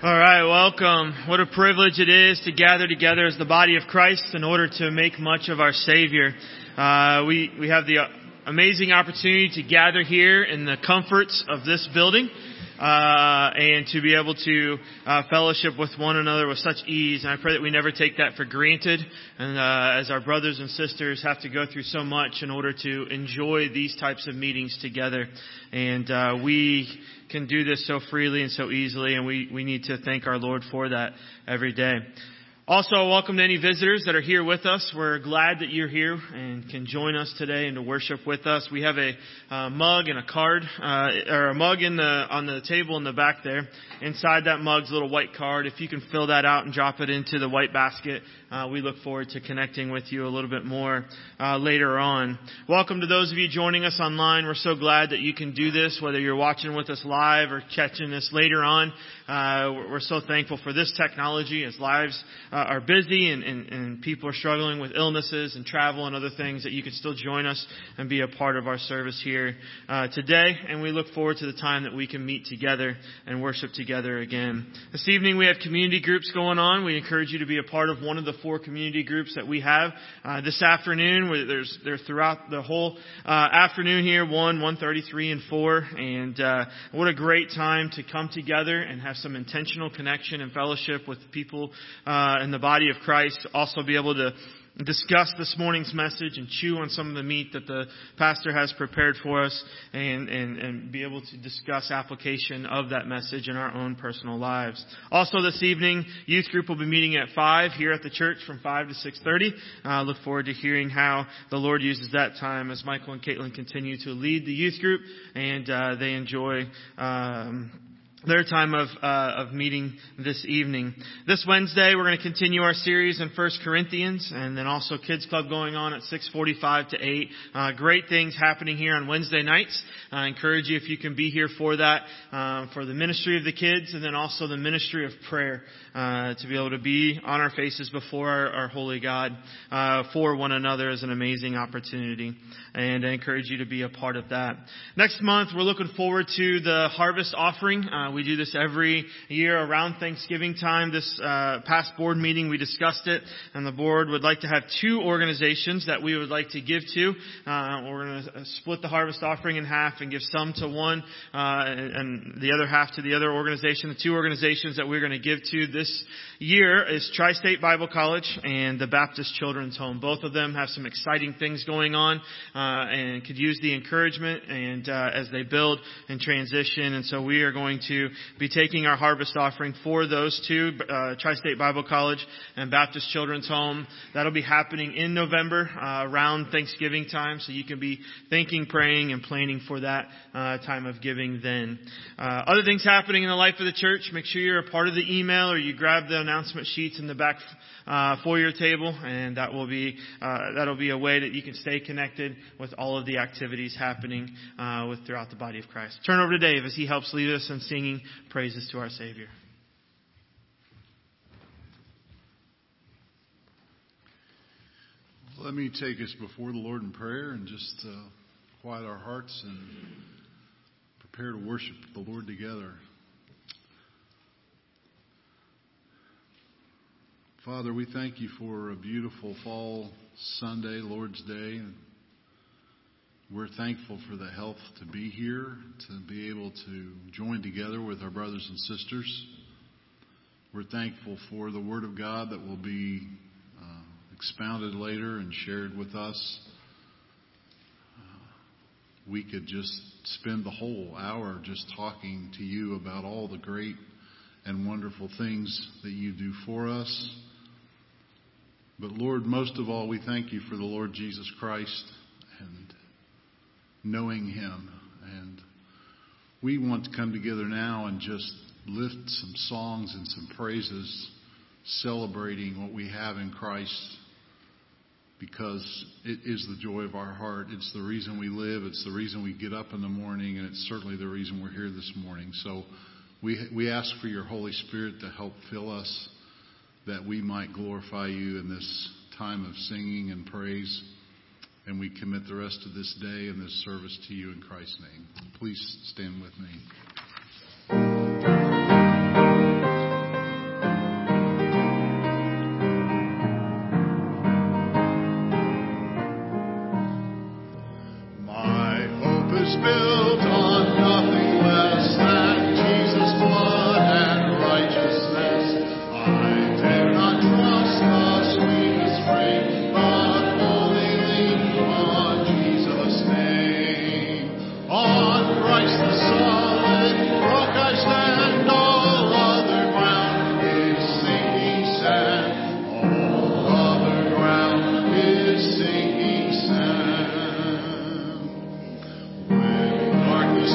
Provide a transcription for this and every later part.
All right, welcome. What a privilege it is to gather together as the body of Christ in order to make much of our Savior. We have the amazing opportunity to gather here in the comforts of this building and to be able to fellowship with one another with such ease. And I pray that we never take that for granted. And as our brothers and sisters have to go through so much in order to enjoy these types of meetings together. And we can do this so freely and so easily, and we need to thank our Lord for that every day. Also, welcome to any visitors that are here with us. We're glad that you're here and can join us today and to worship with us. We have a mug and a card, or a mug on the table in the back there. Inside that mug's a little white card. If you can fill that out and drop it into the white basket, we look forward to connecting with you a little bit more later on. Welcome to those of you joining us online. We're so glad that you can do this, whether you're watching with us live or catching this later on. We're so thankful for this technology as lives are busy and people are struggling with illnesses and travel and other things, that you can still join us and be a part of our service here today. And we look forward to the time that we can meet together and worship together again. This evening we have community groups going on. We encourage you to be a part of one of the 4 community groups that we have this afternoon. They're throughout the whole afternoon here, 1, 1:30, 3, and 4. And what a great time to come together and have some intentional connection and fellowship with people in the body of Christ. Also be able to discuss this morning's message and chew on some of the meat that the pastor has prepared for us, and be able to discuss application of that message in our own personal lives. Also this evening, youth group will be meeting at 5 here at the church from 5 to 6:30. Look forward to hearing how the Lord uses that time as Michael and Caitlin continue to lead the youth group, and they enjoy their time of meeting this evening. This Wednesday, we're going to continue our series in 1 Corinthians, and then also Kids Club going on at 6:45 to 8. Great things happening here on Wednesday nights. I encourage you, if you can be here for that, for the ministry of the kids, and then also the ministry of prayer, to be able to be on our faces before our holy God for one another is an amazing opportunity. And I encourage you to be a part of that. Next month, we're looking forward to the harvest offering. We do this every year around Thanksgiving time. This past board meeting, we discussed it, and the board would like to have 2 organizations that we would like to give to. We're going to split the harvest offering in half and give some to one and the other half to the other organization. The 2 organizations that we're going to give to this year is Tri-State Bible College and the Baptist Children's Home. Both of them have some exciting things going on and could use the encouragement and as they build and transition. And so we are going to be taking our harvest offering for those 2, Tri-State Bible College and Baptist Children's Home. That'll be happening in November around Thanksgiving time, so you can be thinking, praying, and planning for that time of giving then. Other things happening in the life of the church, make sure you're a part of the email or you grab the announcement sheets in the back foyer table, and that'll be a way that you can stay connected with all of the activities happening throughout the body of Christ. Turn over to Dave as he helps lead us in singing praises to our Savior. Let me take us before the Lord in prayer and just quiet our hearts and prepare to worship the Lord together. Father, we thank you for a beautiful fall Sunday, Lord's Day. We're thankful for the health to be here, to be able to join together with our brothers and sisters. We're thankful for the Word of God that will be expounded later and shared with us. We could just spend the whole hour just talking to you about all the great and wonderful things that you do for us. But Lord, most of all, we thank you for the Lord Jesus Christ and knowing Him. And we want to come together now and just lift some songs and some praises, celebrating what we have in Christ, because it is the joy of our heart. It's the reason we live. It's the reason we get up in the morning, and it's certainly the reason we're here this morning. So we ask for your Holy Spirit to help fill us, that we might glorify you in this time of singing and praise. And we commit the rest of this day and this service to you in Christ's name. Please stand with me. Darkness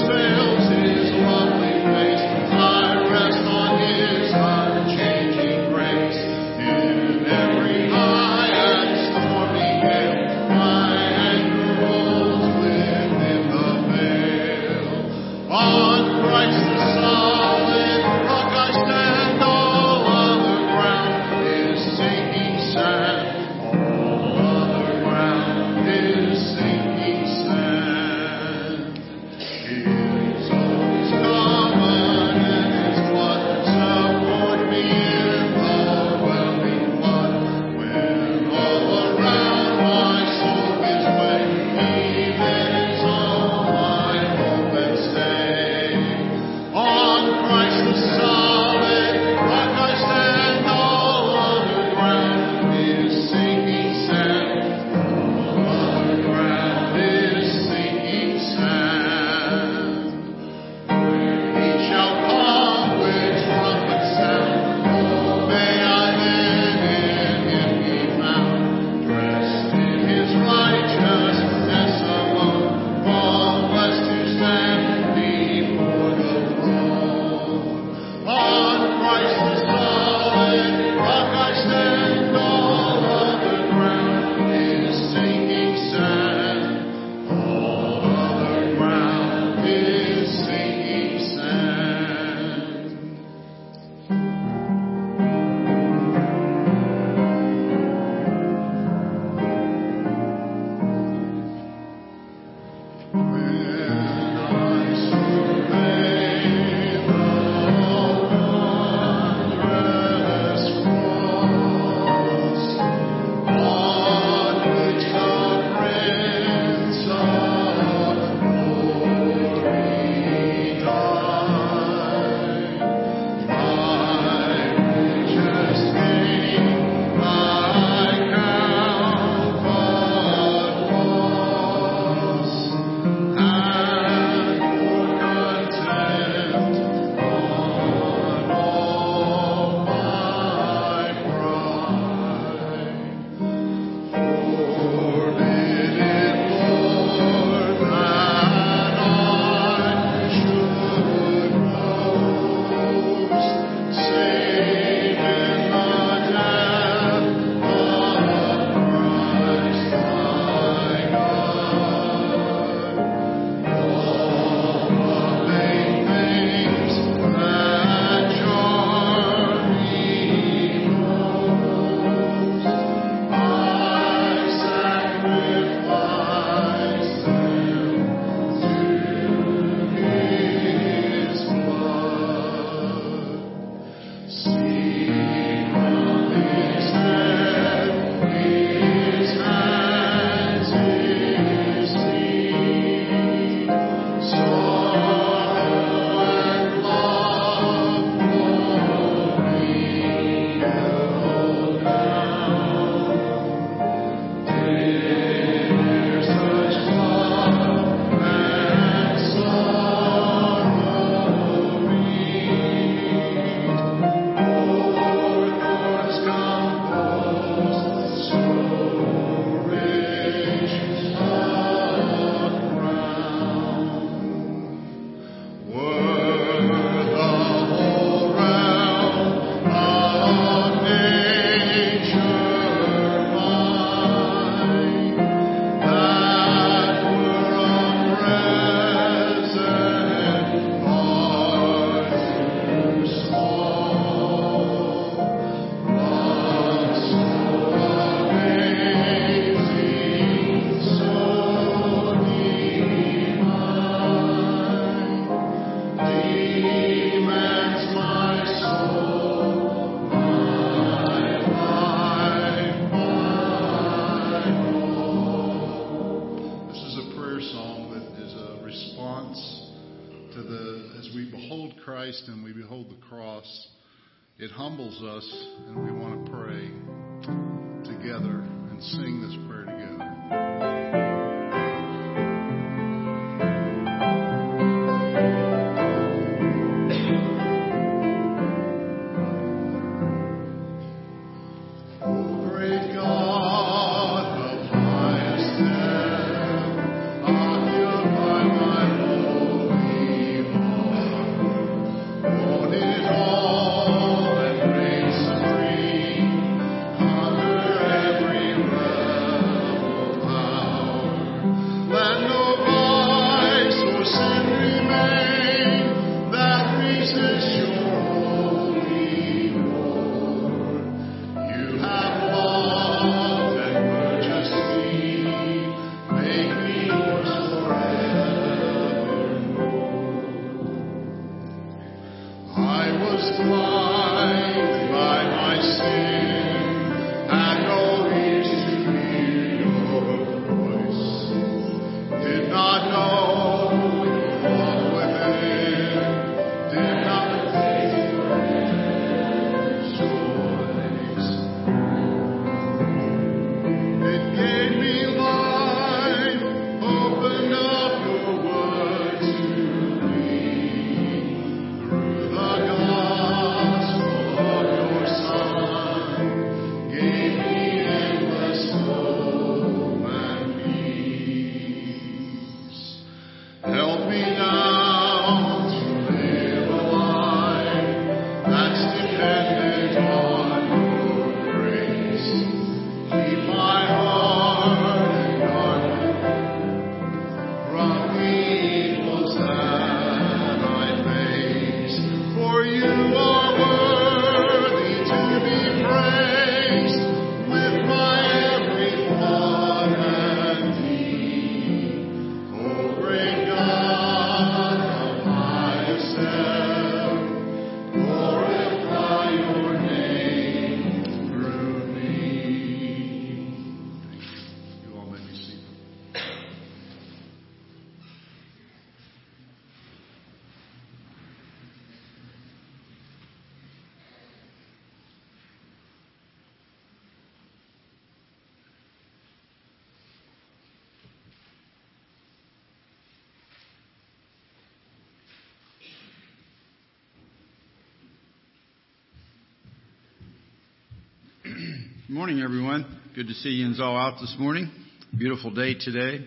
Christ and we behold the cross, it humbles us, and we want to pray together and sing this prayer together. Good morning, everyone. Good to see you all out this morning. Beautiful day today.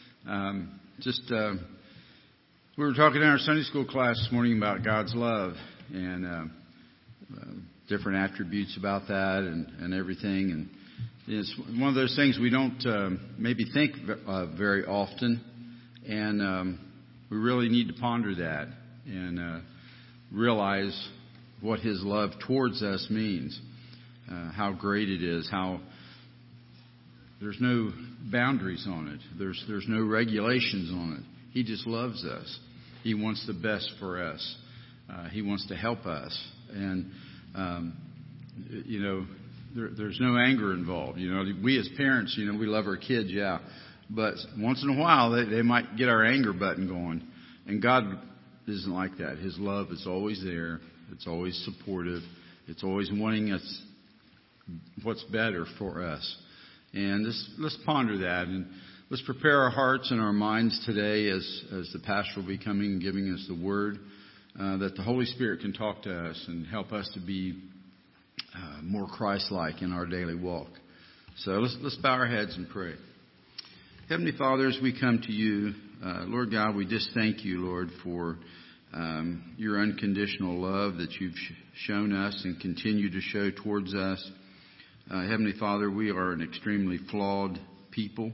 We were talking in our Sunday school class this morning about God's love and different attributes about that and everything. And it's one of those things we don't maybe think very often, and we really need to ponder that and realize what His love towards us means. How great it is, how there's no boundaries on it. There's no regulations on it. He just loves us. He wants the best for us. He wants to help us. And, there's no anger involved. We as parents, we love our kids, yeah. But once in a while, they might get our anger button going. And God isn't like that. His love is always there. It's always supportive. It's always wanting us what's better for us. And let's ponder that, and let's prepare our hearts and our minds today as the pastor will be coming and giving us the word, that the Holy Spirit can talk to us and help us to be more Christ-like in our daily walk. So let's bow our heads and pray. Heavenly Father, as we come to you, Lord God, we just thank you, Lord, for your unconditional love that you've shown us and continue to show towards us. Heavenly Father, we are an extremely flawed people.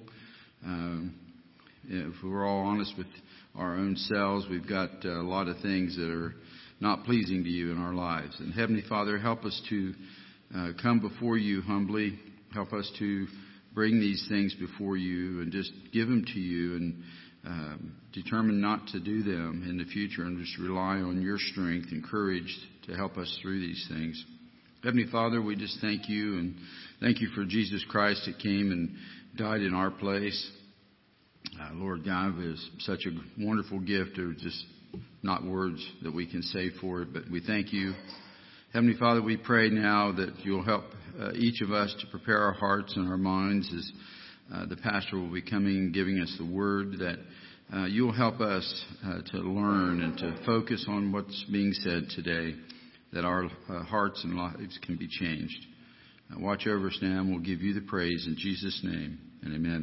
If we're all honest with our own selves, we've got a lot of things that are not pleasing to you in our lives. And Heavenly Father, help us to come before you humbly. Help us to bring these things before you and just give them to you and determine not to do them in the future and just rely on your strength and courage to help us through these things. Heavenly Father, we just thank you and thank you for Jesus Christ that came and died in our place. Lord God, it was such a wonderful gift to just not words that we can say for it, but we thank you. Heavenly Father, we pray now that you'll help each of us to prepare our hearts and our minds as the pastor will be coming and giving us the word, that you'll help us to learn and to focus on what's being said today, that our hearts and lives can be changed. Watch over us now, and we'll give you the praise in Jesus' name, and amen.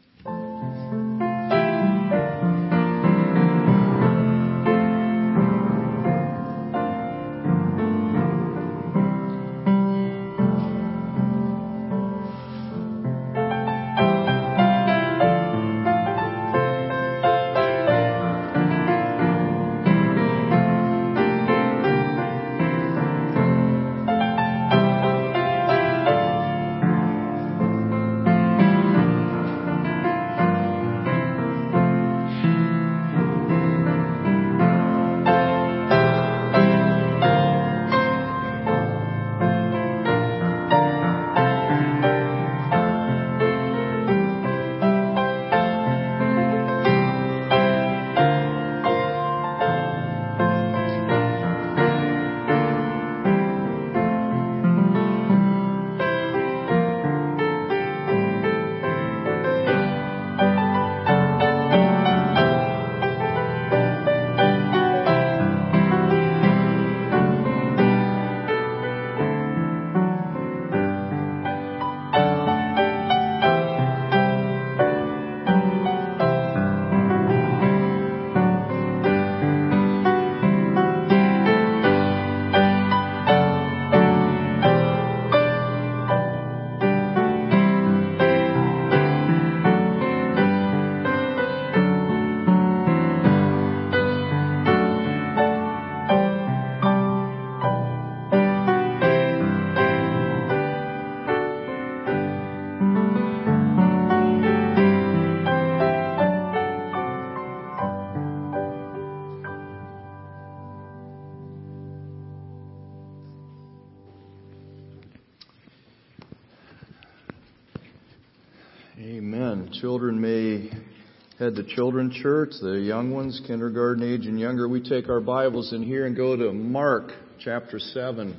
Amen. Children may head to children's church, the young ones, kindergarten age and younger. We take our Bibles in here and go to Mark chapter 7.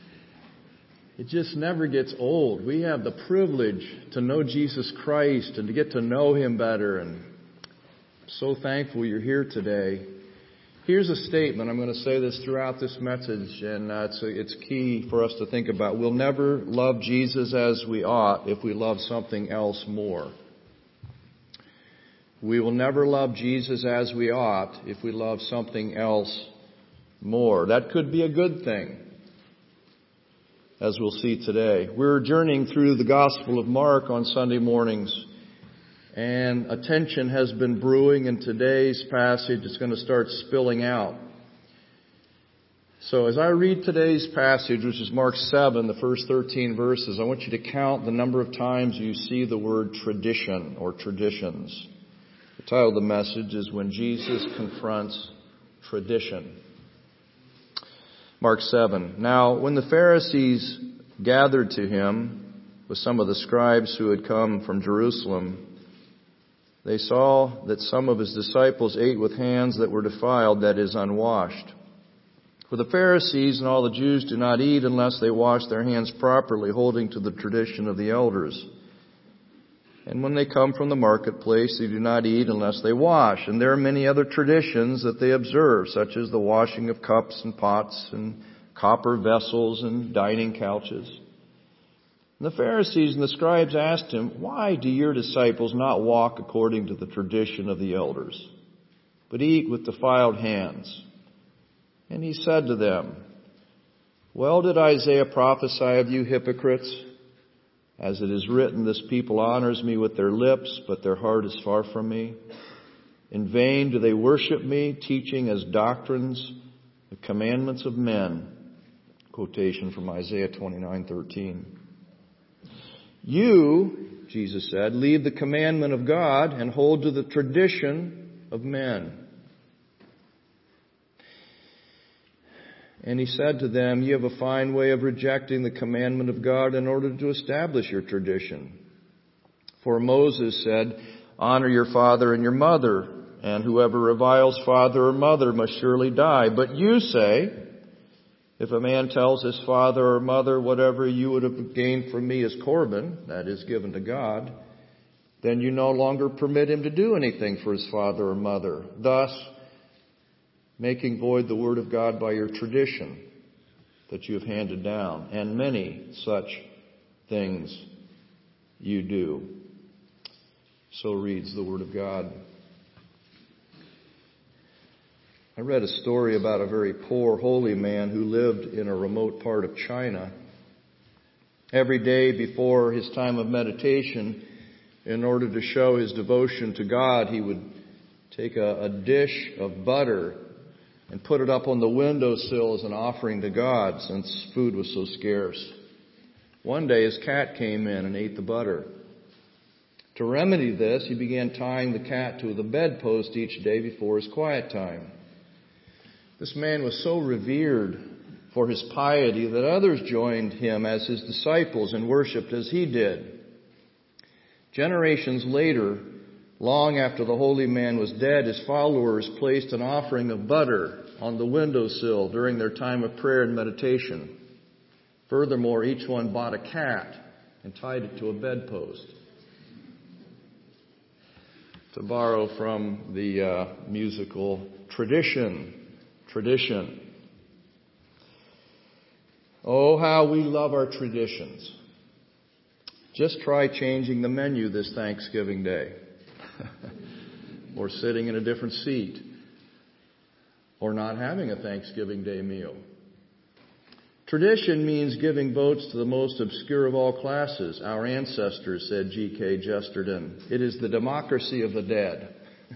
It just never gets old. We have the privilege to know Jesus Christ and to get to know Him better. And I'm so thankful you're here today. Here's a statement. I'm going to say this throughout this message, and it's key for us to think about. We'll never love Jesus as we ought if we love something else more. We will never love Jesus as we ought if we love something else more. That could be a good thing, as we'll see today. We're journeying through the Gospel of Mark on Sunday mornings, and attention has been brewing in today's passage. It's going to start spilling out. So as I read today's passage, which is Mark 7, the first 13 verses, I want you to count the number of times you see the word tradition or traditions. The title of the message is When Jesus Confronts Tradition. Mark 7. Now, when the Pharisees gathered to him with some of the scribes who had come from Jerusalem, they saw that some of his disciples ate with hands that were defiled, that is, unwashed. For the Pharisees and all the Jews do not eat unless they wash their hands properly, holding to the tradition of the elders. And when they come from the marketplace, they do not eat unless they wash. And there are many other traditions that they observe, such as the washing of cups and pots and copper vessels and dining couches. And the Pharisees and the scribes asked him, "Why do your disciples not walk according to the tradition of the elders, but eat with defiled hands?" And he said to them, "Well did Isaiah prophesy of you hypocrites? As it is written, this people honors me with their lips, but their heart is far from me. In vain do they worship me, teaching as doctrines the commandments of men." Quotation from Isaiah 29:13. "You," Jesus said, "leave the commandment of God and hold to the tradition of men." And he said to them, "You have a fine way of rejecting the commandment of God in order to establish your tradition. For Moses said, 'Honor your father and your mother,' and whoever reviles father or mother must surely die. But you say, if a man tells his father or mother, whatever you would have gained from me is Corban, that is given to God, then you no longer permit him to do anything for his father or mother, thus making void the word of God by your tradition that you have handed down. And many such things you do. So reads the word of God. I read a story about a very poor holy man who lived in a remote part of China. Every day before his time of meditation, in order to show his devotion to God, he would take a dish of butter and put it up on the windowsill as an offering to God, since food was so scarce. One day his cat came in and ate the butter. To remedy this, he began tying the cat to the bedpost each day before his quiet time. This man was so revered for his piety that others joined him as his disciples and worshipped as he did. Generations later, long after the holy man was dead, his followers placed an offering of butter on the windowsill during their time of prayer and meditation. Furthermore, each one bought a cat and tied it to a bedpost. To borrow from the musical Tradition. Oh, how we love our traditions. Just try changing the menu this Thanksgiving Day. Or sitting in a different seat. Or not having a Thanksgiving Day meal. Tradition means giving votes to the most obscure of all classes. Our ancestors, said G.K. Chesterton. It is the democracy of the dead.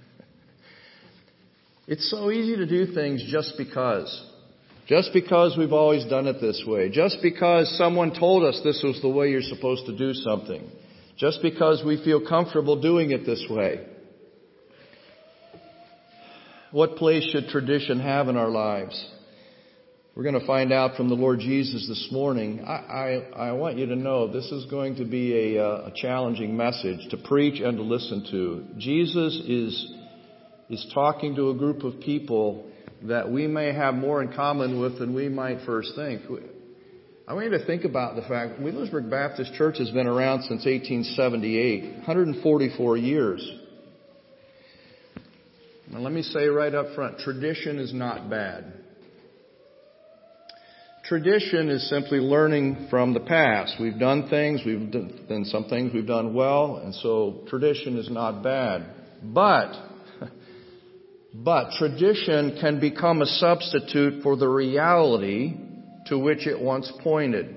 It's so easy to do things just because. Just because we've always done it this way. Just because someone told us this was the way you're supposed to do something. Just because we feel comfortable doing it this way. What place should tradition have in our lives? We're going to find out from the Lord Jesus this morning. I want you to know this is going to be a challenging message to preach and to listen to. Jesus is talking to a group of people that we may have more in common with than we might first think. I want you to think about the fact Wheelersburg Baptist Church has been around since 1878, 144 years. Now let me say right up front, tradition is not bad. Tradition is simply learning from the past. We've done things, we've done some things we've done well, and so tradition is not bad. But tradition can become a substitute for the reality to which it once pointed.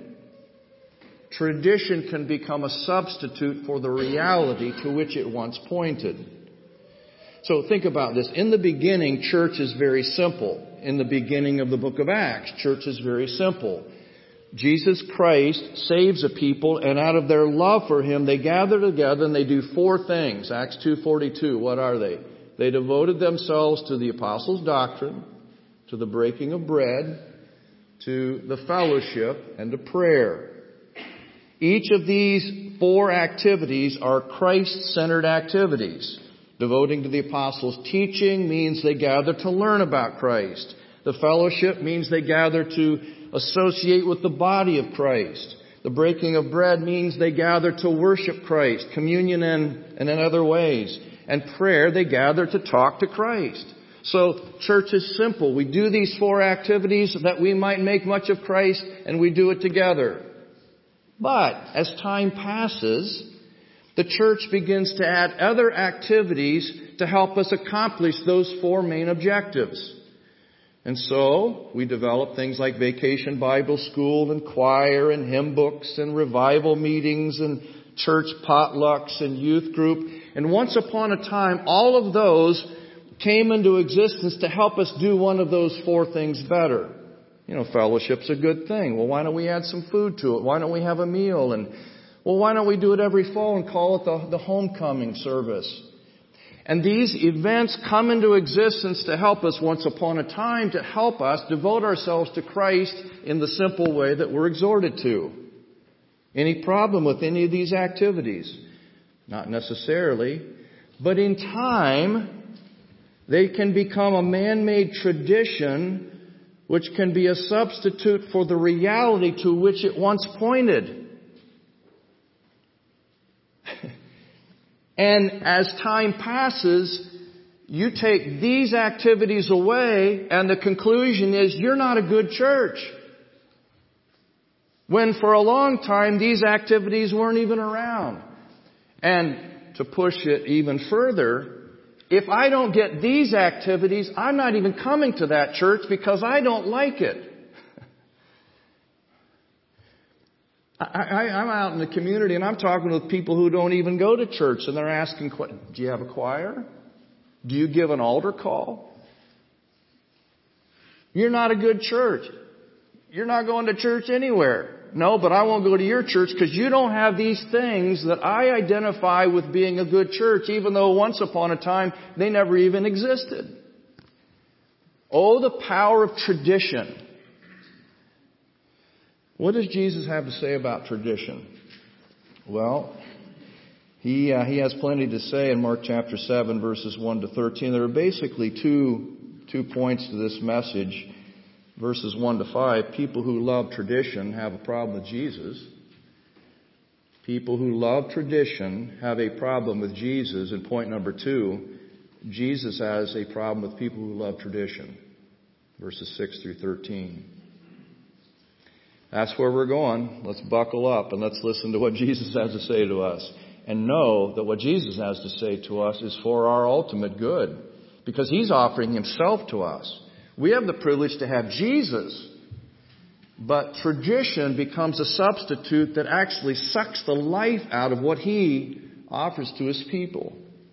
Tradition can become a substitute for the reality to which it once pointed. So think about this. In the beginning, church is very simple. In the beginning of the book of Acts, church is very simple. Jesus Christ saves a people, and out of their love for Him, they gather together and they do four things. Acts 2:42. What are they? They devoted themselves to the apostles' doctrine, to the breaking of bread, to the fellowship, and to prayer. Each of these four activities are Christ-centered activities. Devoting to the apostles' teaching means they gather to learn about Christ. The fellowship means they gather to associate with the body of Christ. The breaking of bread means they gather to worship Christ, communion and in other ways. And prayer, they gather to talk to Christ. So church is simple. We do these four activities that we might make much of Christ, and we do it together. But as time passes, the church begins to add other activities to help us accomplish those four main objectives. And so we develop things like Vacation Bible School and choir and hymn books and revival meetings and church potlucks and youth group. And once upon a time, all of those came into existence to help us do one of those four things better. You know, fellowship's a good thing. Well, why don't we add some food to it? Why don't we have a meal? And well, why don't we do it every fall and call it the homecoming service? And these events come into existence to help us once upon a time, to help us devote ourselves to Christ in the simple way that we're exhorted to. Any problem with any of these activities? Not necessarily. But in time, They can become a man-made tradition which can be a substitute for the reality to which it once pointed. And as time passes, you take these activities away, and the conclusion is you're not a good church. When for a long time these activities weren't even around. And to push it even further, if I don't get these activities, I'm not even coming to that church because I don't like it. I'm out in the community and I'm talking with people who don't even go to church, and they're asking, do you have a choir? Do you give an altar call? You're not a good church. You're not going to church anywhere. No, but I won't go to your church because you don't have these things that I identify with being a good church, even though once upon a time they never even existed. Oh, the power of tradition. What does Jesus have to say about tradition? Well, he has plenty to say in Mark chapter 7, verses 1 to 13. There are basically two points to this message. Verses 1 to 5, people who love tradition have a problem with Jesus. People who love tradition have a problem with Jesus. And point number 2, Jesus has a problem with people who love tradition. Verses 6 through 13. That's where we're going. Let's buckle up and let's listen to what Jesus has to say to us. And know that what Jesus has to say to us is for our ultimate good. Because He's offering Himself to us. We have the privilege to have Jesus. But tradition becomes a substitute that actually sucks the life out of what He offers to His people.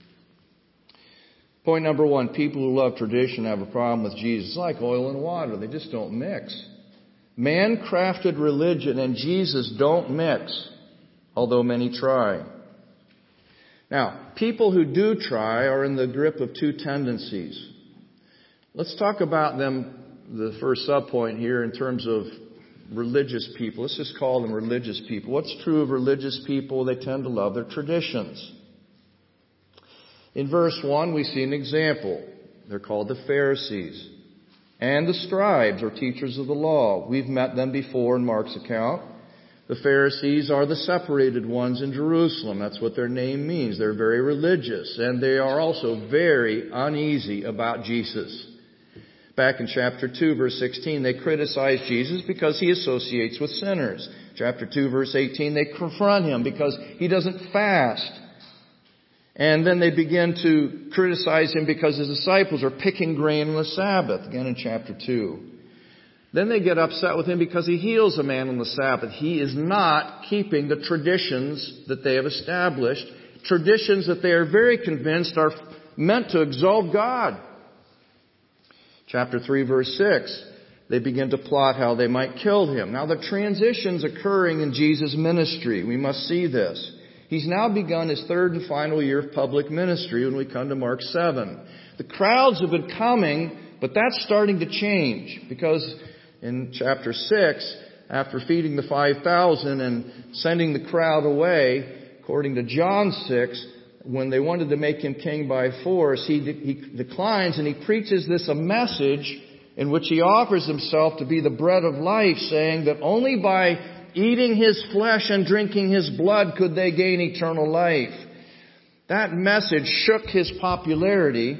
Point number 1, people who love tradition have a problem with Jesus. It's like oil and water. They just don't mix. Man-crafted religion and Jesus don't mix, although many try. Now, people who do try are in the grip of two tendencies. Let's talk about them, the first subpoint here, in terms of religious people. Let's just call them religious people. What's true of religious people? They tend to love their traditions. In verse 1, we see an example. They're called the Pharisees and the scribes, or teachers of the law. We've met them before in Mark's account. The Pharisees are the separated ones in Jerusalem. That's what their name means. They're very religious, and they are also very uneasy about Jesus. Back in chapter 2, verse 16, they criticize Jesus because He associates with sinners. Chapter 2, verse 18, they confront Him because He doesn't fast. And then they begin to criticize Him because His disciples are picking grain on the Sabbath, again in chapter 2. Then they get upset with Him because He heals a man on the Sabbath. He is not keeping the traditions that they have established, traditions that they are very convinced are meant to exalt God. Chapter 3, verse 6, they begin to plot how they might kill Him. Now the transition's occurring in Jesus' ministry. We must see this. He's now begun His third and final year of public ministry when we come to Mark 7. The crowds have been coming, but that's starting to change because in chapter 6, after feeding the 5,000 and sending the crowd away, according to John 6, when they wanted to make Him king by force, he declines and He preaches a message in which He offers Himself to be the bread of life, saying that only by eating His flesh and drinking His blood could they gain eternal life. That message shook His popularity.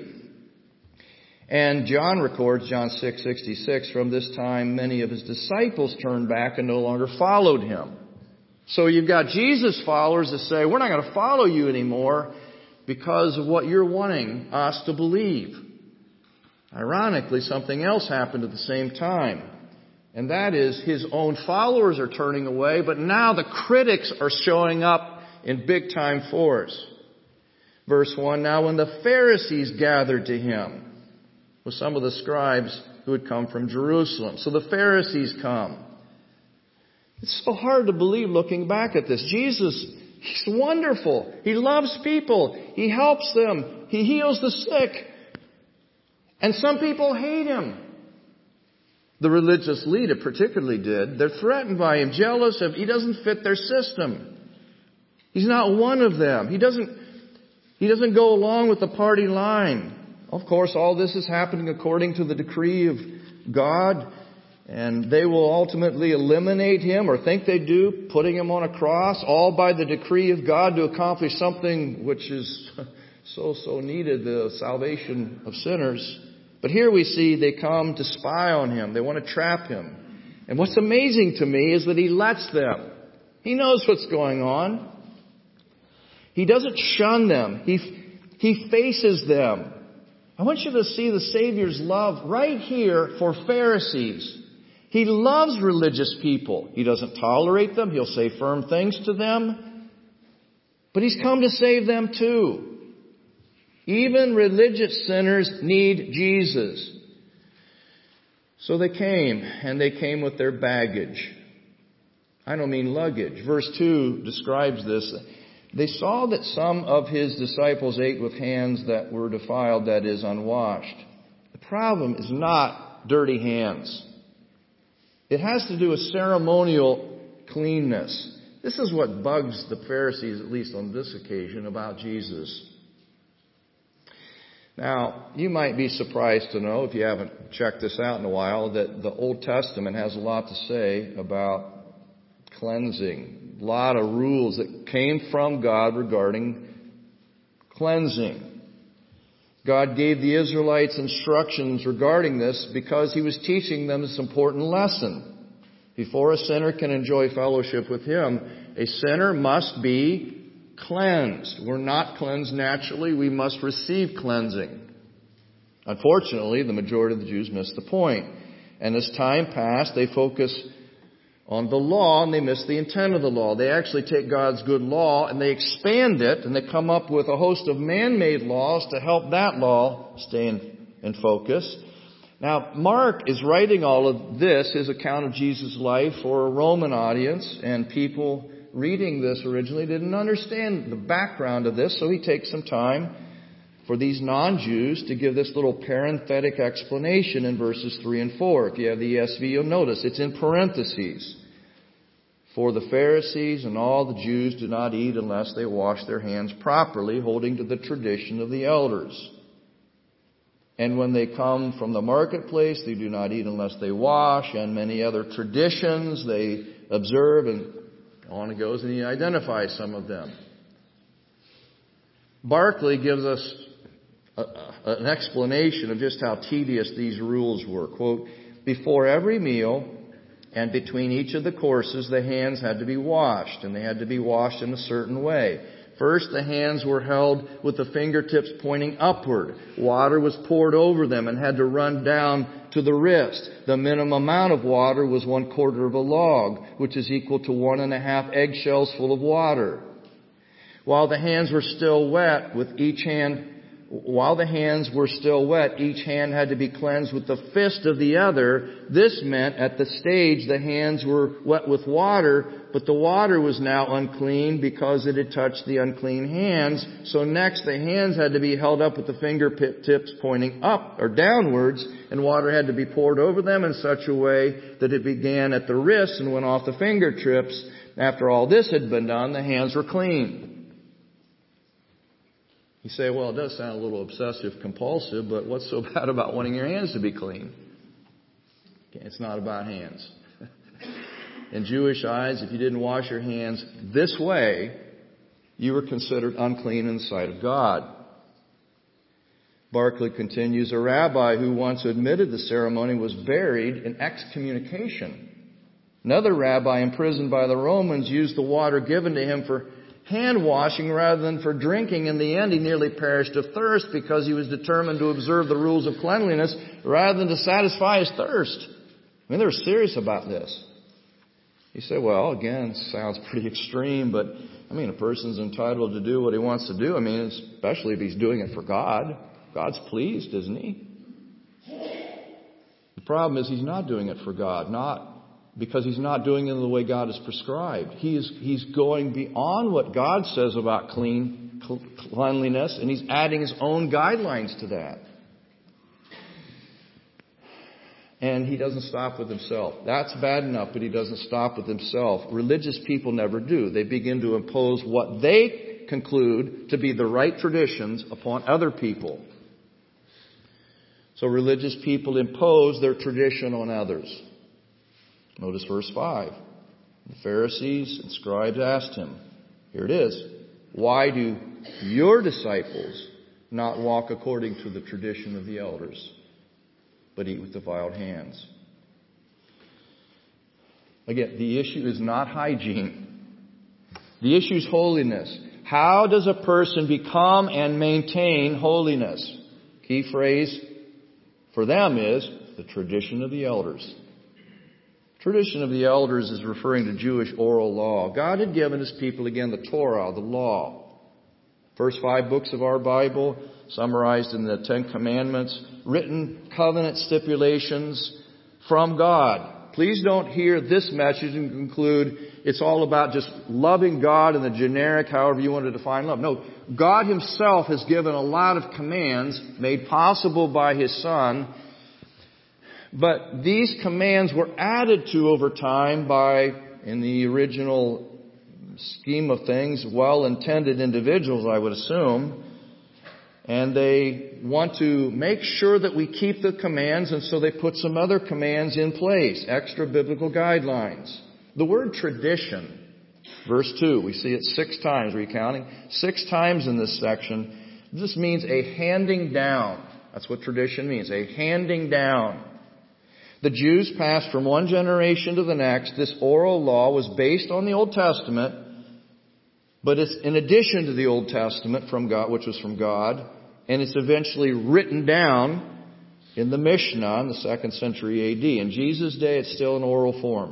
And John records, John 6:66, from this time many of His disciples turned back and no longer followed Him. So you've got Jesus followers that say, we're not going to follow you anymore because of what you're wanting us to believe. Ironically, something else happened at the same time. And that is His own followers are turning away, but now the critics are showing up in big time force. Verse 1, now when the Pharisees gathered to Him with some of the scribes who had come from Jerusalem. So the Pharisees come. It's so hard to believe looking back at this. Jesus, He's wonderful. He loves people. He helps them. He heals the sick. And some people hate Him. The religious leader particularly did. They're threatened by Him, jealous of He doesn't fit their system. He's not one of them. He doesn't go along with the party line. Of course, all this is happening according to the decree of God, and they will ultimately eliminate him, or think they do, putting him on a cross, all by the decree of God to accomplish something which is so needed, the salvation of sinners. But here we see they come to spy on him. They want to trap him. And what's amazing to me is that he lets them. He knows what's going on. He doesn't shun them. He faces them. I want you to see the Savior's love right here for Pharisees. He loves religious people. He doesn't tolerate them. He'll say firm things to them. But He's come to save them too. Even religious sinners need Jesus. So they came, and they came with their baggage. I don't mean luggage. Verse 2 describes this. They saw that some of His disciples ate with hands that were defiled, that is, unwashed. The problem is not dirty hands. It has to do with ceremonial cleanness. This is what bugs the Pharisees, at least on this occasion, about Jesus. Now, you might be surprised to know, if you haven't checked this out in a while, that the Old Testament has a lot to say about cleansing. A lot of rules that came from God regarding cleansing. God gave the Israelites instructions regarding this because He was teaching them this important lesson. Before a sinner can enjoy fellowship with Him, a sinner must be cleansed. We're not cleansed naturally. We must receive cleansing. Unfortunately, the majority of the Jews missed the point. And as time passed, they focus on the law and they miss the intent of the law. They actually take God's good law and they expand it, and they come up with a host of man-made laws to help that law stay in focus. Now, Mark is writing all of this, his account of Jesus' life, for a Roman audience, and people reading this originally didn't understand the background of this, so he takes some time for these non-Jews to give this little parenthetic explanation in verses 3 and 4. If you have the ESV, you'll notice it's in parentheses. For the Pharisees and all the Jews do not eat unless they wash their hands properly, holding to the tradition of the elders. And when they come from the marketplace, they do not eat unless they wash, and many other traditions they observe, and on it goes, and he identifies some of them. Barclay gives us an explanation of just how tedious these rules were. Quote, before every meal and between each of the courses, the hands had to be washed, and they had to be washed in a certain way. First, the hands were held with the fingertips pointing upward. Water was poured over them and had to run down to the wrist. The minimum amount of water was 1/4 of a log, which is equal to 1.5 eggshells full of water. While the hands were still wet, each hand had to be cleansed with the fist of the other. This meant at the stage the hands were wet with water, but the water was now unclean because it had touched the unclean hands. So next the hands had to be held up with the fingertips pointing up or downwards, and water had to be poured over them in such a way that it began at the wrists and went off the fingertips. After all this had been done, the hands were clean. You say, well, it does sound a little obsessive compulsive, but what's so bad about wanting your hands to be clean? It's not about hands. In Jewish eyes, if you didn't wash your hands this way, you were considered unclean in the sight of God. Barclay continues, a rabbi who once admitted the ceremony was buried in excommunication. Another rabbi imprisoned by the Romans used the water given to him for hand washing rather than for drinking. In the end, he nearly perished of thirst because he was determined to observe the rules of cleanliness rather than to satisfy his thirst. I mean, they were serious about this. You say, well, again, sounds pretty extreme, but I mean, a person's entitled to do what he wants to do. I mean, especially if he's doing it for God. God's pleased, isn't He? The problem is he's not doing it for God, not because he's not doing it in the way God has prescribed. He's going beyond what God says about cleanliness, and he's adding his own guidelines to that. And he doesn't stop with himself. That's bad enough, but he doesn't stop with himself. Religious people never do. They begin to impose what they conclude to be the right traditions upon other people. So religious people impose their tradition on others. Notice verse 5. The Pharisees and scribes asked him, here it is, why do your disciples not walk according to the tradition of the elders, but eat with defiled hands? Again, the issue is not hygiene. The issue is holiness. How does a person become and maintain holiness? Key phrase for them is the tradition of the elders. Tradition of the elders is referring to Jewish oral law. God had given His people, again, the Torah, the law. First 5 books of our Bible, summarized in the 10 Commandments, written covenant stipulations from God. Please don't hear this message and conclude it's all about just loving God in the generic, however you want to define love. No, God Himself has given a lot of commands made possible by His Son. But these commands were added to over time by, in the original scheme of things, well-intended individuals, I would assume. And they want to make sure that we keep the commands, and so they put some other commands in place, extra biblical guidelines. The word tradition, verse 2, we see it 6 times, recounting, 6 times in this section. This means a handing down. That's what tradition means, a handing down. The Jews passed from one generation to the next. This oral law was based on the Old Testament, but it's in addition to the Old Testament from God, which was from God, and it's eventually written down in the Mishnah in the 2nd century A.D. In Jesus' day, it's still in oral form.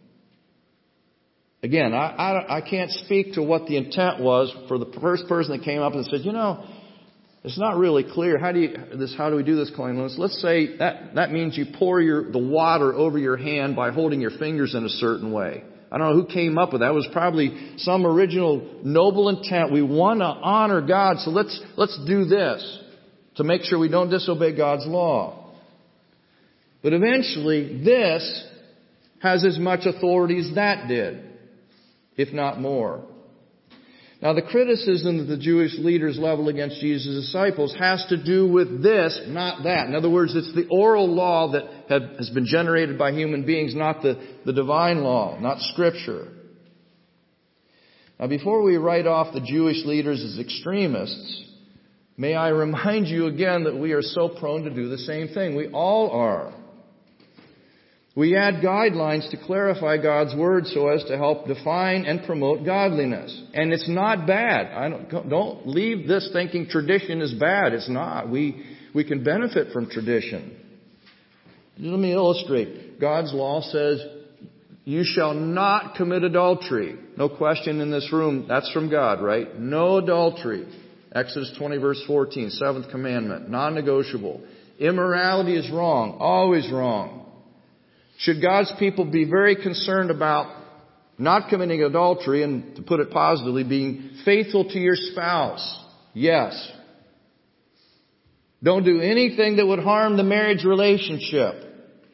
Again, I can't speak to what the intent was for the first person that came up and said, it's not really clear. How do we do this cleanliness? Let's say that means you pour the water over your hand by holding your fingers in a certain way. I don't know who came up with that. It was probably some original noble intent. We want to honor God, so let's do this to make sure we don't disobey God's law. But eventually, this has as much authority as that did, if not more. Now, the criticism that the Jewish leaders level against Jesus' disciples has to do with this, not that. In other words, it's the oral law that has been generated by human beings, not the divine law, not Scripture. Now, before we write off the Jewish leaders as extremists, may I remind you again that we are so prone to do the same thing. We all are. We add guidelines to clarify God's Word so as to help define and promote godliness. And it's not bad. Don't leave this thinking tradition is bad. It's not. We can benefit from tradition. Let me illustrate. God's law says, you shall not commit adultery. No question in this room, that's from God, right? No adultery. Exodus 20 verse 14, 7th commandment, non-negotiable. Immorality is wrong, always wrong. Should God's people be very concerned about not committing adultery and, to put it positively, being faithful to your spouse? Yes. Don't do anything that would harm the marriage relationship.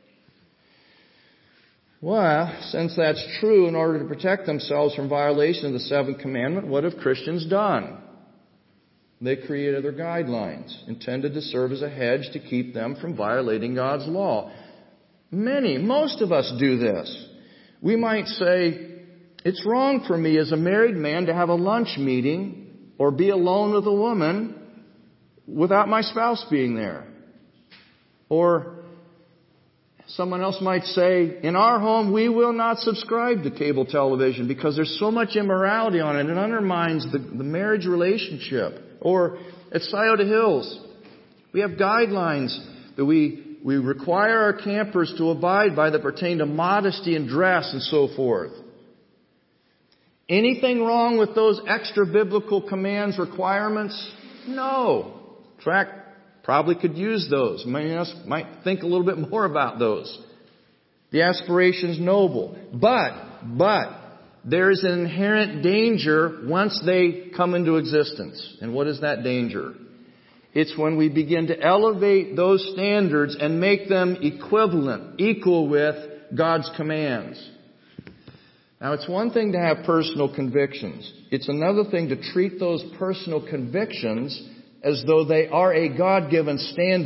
Well, since that's true, in order to protect themselves from violation of the 7th commandment, what have Christians done? They created their guidelines, intended to serve as a hedge to keep them from violating God's law. Most of us do this. We might say, it's wrong for me as a married man to have a lunch meeting or be alone with a woman without my spouse being there. Or someone else might say, in our home we will not subscribe to cable television because there's so much immorality on it. It undermines the marriage relationship. Or at Scioto Hills, we have guidelines that we require our campers to abide by that pertain to modesty and dress and so forth. Anything wrong with those extra biblical commands, requirements? No. In fact, probably could use those. Many of us might think a little bit more about those. The aspiration's noble. But there's an inherent danger once they come into existence. And what is that danger? It's when we begin to elevate those standards and make them equal with God's commands. Now, it's one thing to have personal convictions. It's another thing to treat those personal convictions as though they are a God-given standard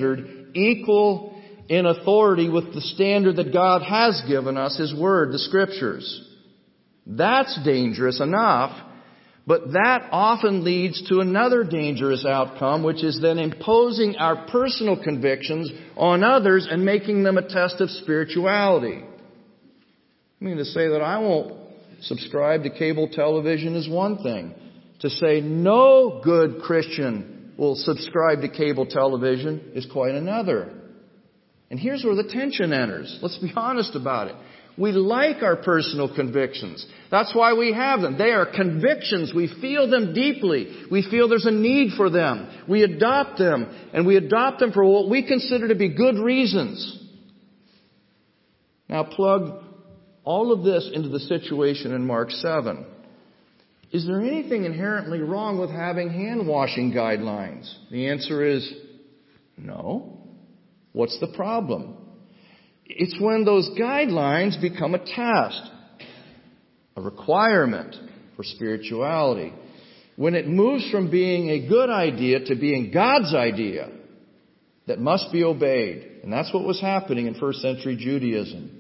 equal in authority with the standard that God has given us, His Word, the Scriptures. That's dangerous enough, but that often leads to another dangerous outcome, which is then imposing our personal convictions on others and making them a test of spirituality. I mean, to say that I won't subscribe to cable television is one thing. To say no good Christian will subscribe to cable television is quite another. And here's where the tension enters. Let's be honest about it. We like our personal convictions. That's why we have them. They are convictions. We feel them deeply. We feel there's a need for them. We adopt them, and we adopt them for what we consider to be good reasons. Now plug all of this into the situation in Mark 7. Is there anything inherently wrong with having hand-washing guidelines? The answer is no. What's the problem? It's when those guidelines become a test, a requirement for spirituality. When it moves from being a good idea to being God's idea that must be obeyed. And that's what was happening in first century Judaism.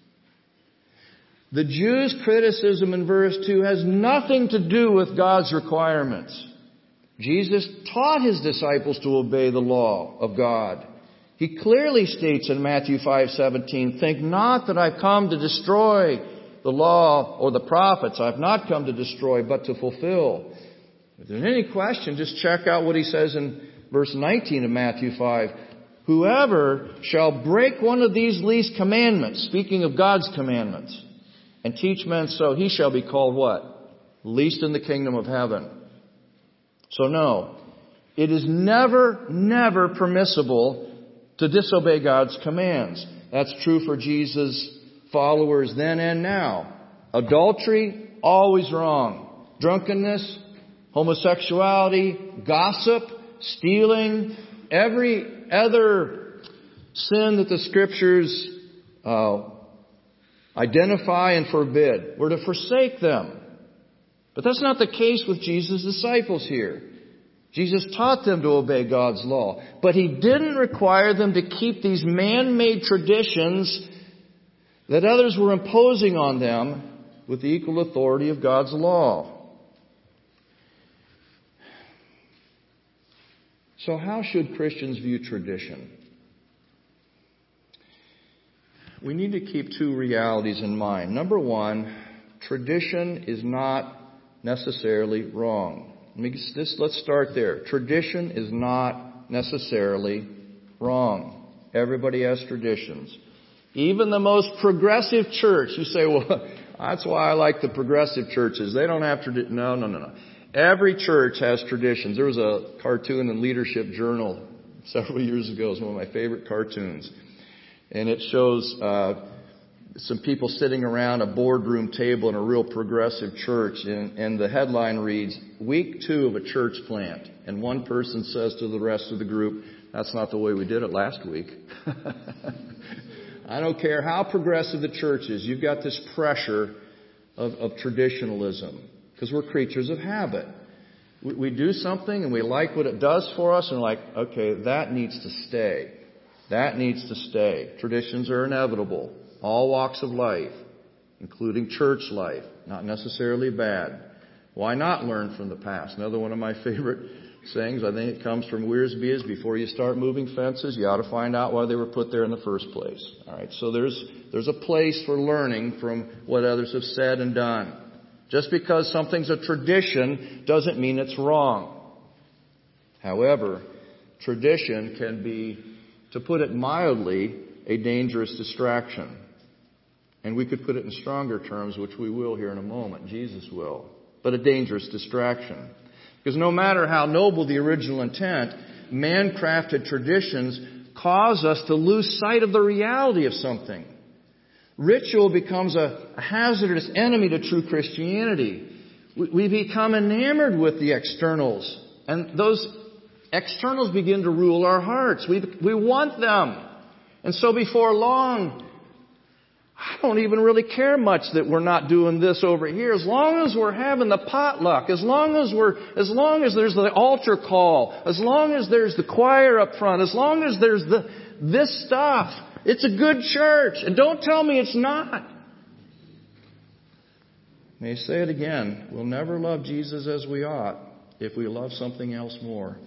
The Jews' criticism in verse 2 has nothing to do with God's requirements. Jesus taught His disciples to obey the law of God. He clearly states in Matthew 5:17, "Think not that I've come to destroy the law or the prophets. I've not come to destroy, but to fulfill." If there's any question, just check out what He says in verse 19 of Matthew 5. "Whoever shall break one of these least commandments," speaking of God's commandments, "and teach men so, he shall be called" what? "Least in the kingdom of heaven." So no, it is never permissible to disobey God's commands. That's true for Jesus' followers then and now. Adultery, always wrong. Drunkenness, homosexuality, gossip, stealing, every other sin that the Scriptures identify and forbid. We're to forsake them. But that's not the case with Jesus' disciples here. Jesus taught them to obey God's law, but He didn't require them to keep these man-made traditions that others were imposing on them with the equal authority of God's law. So how should Christians view tradition? We need to keep two realities in mind. Number one, tradition is not necessarily wrong. Let's start there. Tradition is not necessarily wrong. Everybody has traditions. Even the most progressive church. You say, well, that's why I like the progressive churches. They don't have tradition. No. Every church has traditions. There was a cartoon in Leadership Journal several years ago. It was one of my favorite cartoons. And it shows some people sitting around a boardroom table in a real progressive church. And the headline reads, "Week 2 of a church plant." And one person says to the rest of the group, "That's not the way we did it last week." I don't care how progressive the church is. You've got this pressure of traditionalism. Because we're creatures of habit. We do something and we like what it does for us and we're like, okay, that needs to stay. That needs to stay. Traditions are inevitable. All walks of life, including church life, not necessarily bad. Why not learn from the past? Another one of my favorite sayings, I think it comes from Wiersbe, is before you start moving fences, you ought to find out why they were put there in the first place. All right, so there's a place for learning from what others have said and done. Just because something's a tradition doesn't mean it's wrong. However, tradition can be, to put it mildly, a dangerous distraction. And we could put it in stronger terms, which we will here in a moment. Jesus will. But a dangerous distraction. Because no matter how noble the original intent, man-crafted traditions cause us to lose sight of the reality of something. Ritual becomes a hazardous enemy to true Christianity. We become enamored with the externals. And those externals begin to rule our hearts. We want them. And so before long, I don't even really care much that we're not doing this over here. As long as we're having the potluck, as long as there's the altar call, as long as there's the choir up front, as long as there's this stuff, it's a good church. And don't tell me it's not. May I say it again. We'll never love Jesus as we ought if we love something else more.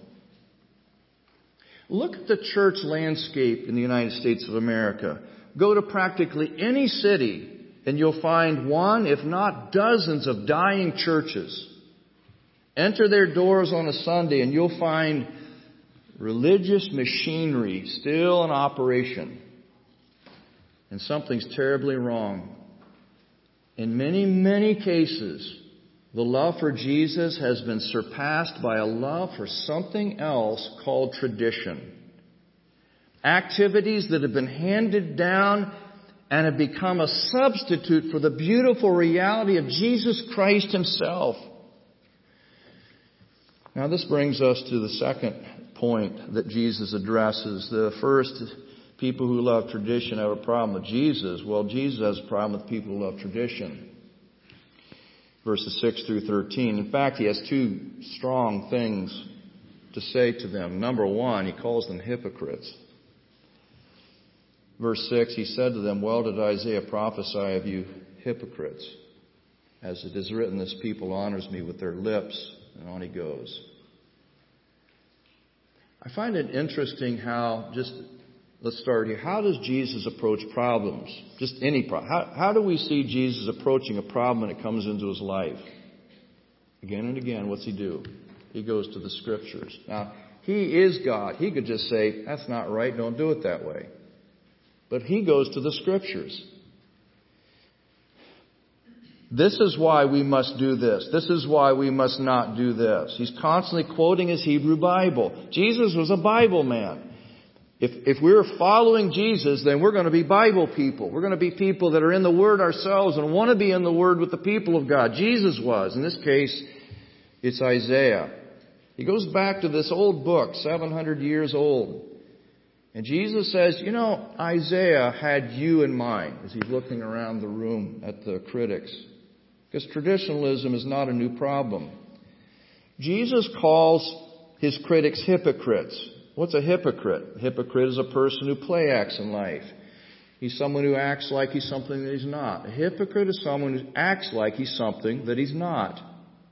Look at the church landscape in the United States of America. Go to practically any city and you'll find one, if not dozens of dying churches. Enter their doors on a Sunday and you'll find religious machinery still in operation. And something's terribly wrong. In many, many cases, the love for Jesus has been surpassed by a love for something else called tradition. Activities that have been handed down and have become a substitute for the beautiful reality of Jesus Christ Himself. Now this brings us to the second point that Jesus addresses. The first, people who love tradition have a problem with Jesus. Well, Jesus has a problem with people who love tradition. Verses 6 through 13. In fact, He has two strong things to say to them. Number one, He calls them hypocrites. Verse 6, He said to them, well did Isaiah prophesy of you hypocrites. As it is written, this people honors me with their lips. And on He goes. I find it interesting how, let's start here. How does Jesus approach problems? Just any problem. How do we see Jesus approaching a problem when it comes into His life? Again and again, what's He do? He goes to the Scriptures. Now, He is God. He could just say, that's not right, don't do it that way. But He goes to the Scriptures. This is why we must do this. This is why we must not do this. He's constantly quoting His Hebrew Bible. Jesus was a Bible man. If we're following Jesus, then we're going to be Bible people. We're going to be people that are in the Word ourselves and want to be in the Word with the people of God. Jesus was. In this case, it's Isaiah. He goes back to this old book, 700 years old. And Jesus says, Isaiah had you in mind as he's looking around the room at the critics. Because traditionalism is not a new problem. Jesus calls His critics hypocrites. What's a hypocrite? A hypocrite is a person who play acts in life. He's someone who acts like he's something that he's not. A hypocrite is someone who acts like he's something that he's not.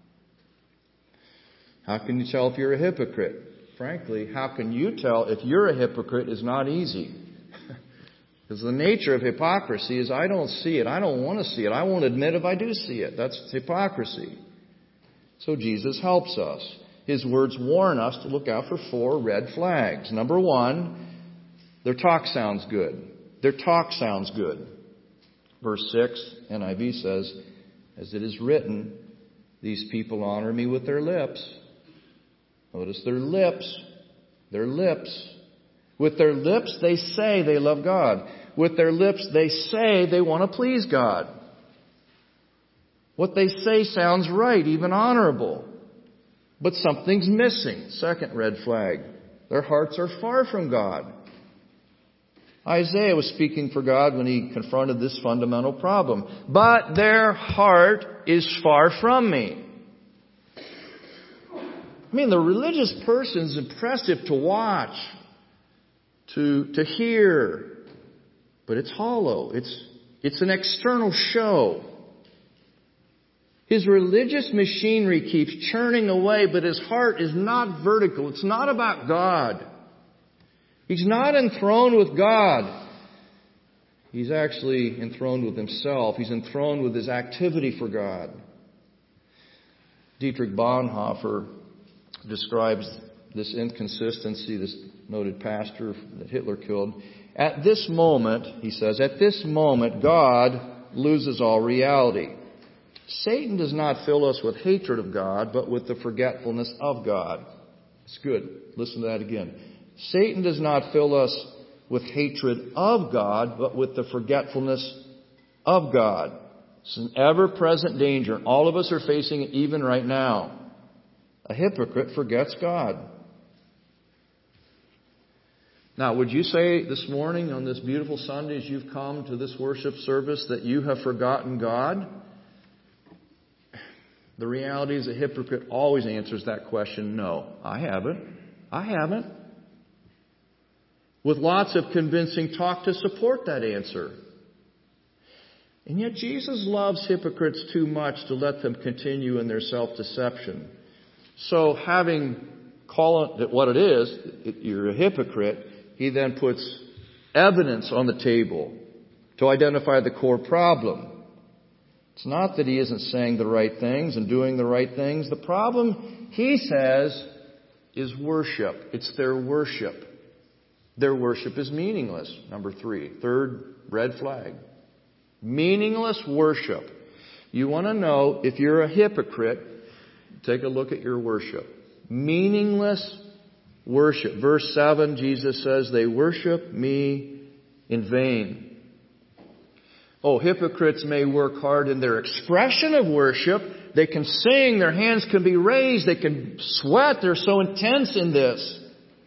How can you tell if you're a hypocrite? Frankly, how can you tell if you're a hypocrite is not easy. Because the nature of hypocrisy is I don't see it. I don't want to see it. I won't admit if I do see it. That's hypocrisy. So Jesus helps us. His words warn us to look out for 4 red flags. Number 1, their talk sounds good. Their talk sounds good. Verse 6, NIV says, as it is written, these people honor me with their lips. Notice their lips. Their lips. With their lips, they say they love God. With their lips, they say they want to please God. What they say sounds right, even honorable. But something's missing. Second red flag. Their hearts are far from God. Isaiah was speaking for God when he confronted this fundamental problem. But their heart is far from me. I mean, the religious person is impressive to watch, to hear, but it's hollow. It's an external show. His religious machinery keeps churning away, but his heart is not vertical. It's not about God. He's not enthroned with God. He's actually enthroned with himself. He's enthroned with his activity for God. Dietrich Bonhoeffer describes this inconsistency, this noted pastor that Hitler killed. At this moment, he says, at this moment, God loses all reality. Satan does not fill us with hatred of God, but with the forgetfulness of God. It's good. Listen to that again. Satan does not fill us with hatred of God, but with the forgetfulness of God. It's an ever-present danger. All of us are facing it even right now. A hypocrite forgets God. Now, would you say this morning on this beautiful Sunday as you've come to this worship service that you have forgotten God? The reality is a hypocrite always answers that question, no, I haven't. I haven't. With lots of convincing talk to support that answer. And yet Jesus loves hypocrites too much to let them continue in their self-deception. So having called it what it is, you're a hypocrite, he then puts evidence on the table to identify the core problem. It's not that he isn't saying the right things and doing the right things. The problem, he says, is worship. It's their worship. Their worship is meaningless. Number 3. Third red flag. Meaningless worship. You want to know if you're a hypocrite, take a look at your worship. Meaningless worship. Verse 7, Jesus says, they worship me in vain. Oh, hypocrites may work hard in their expression of worship. They can sing, their hands can be raised, they can sweat, they're so intense in this.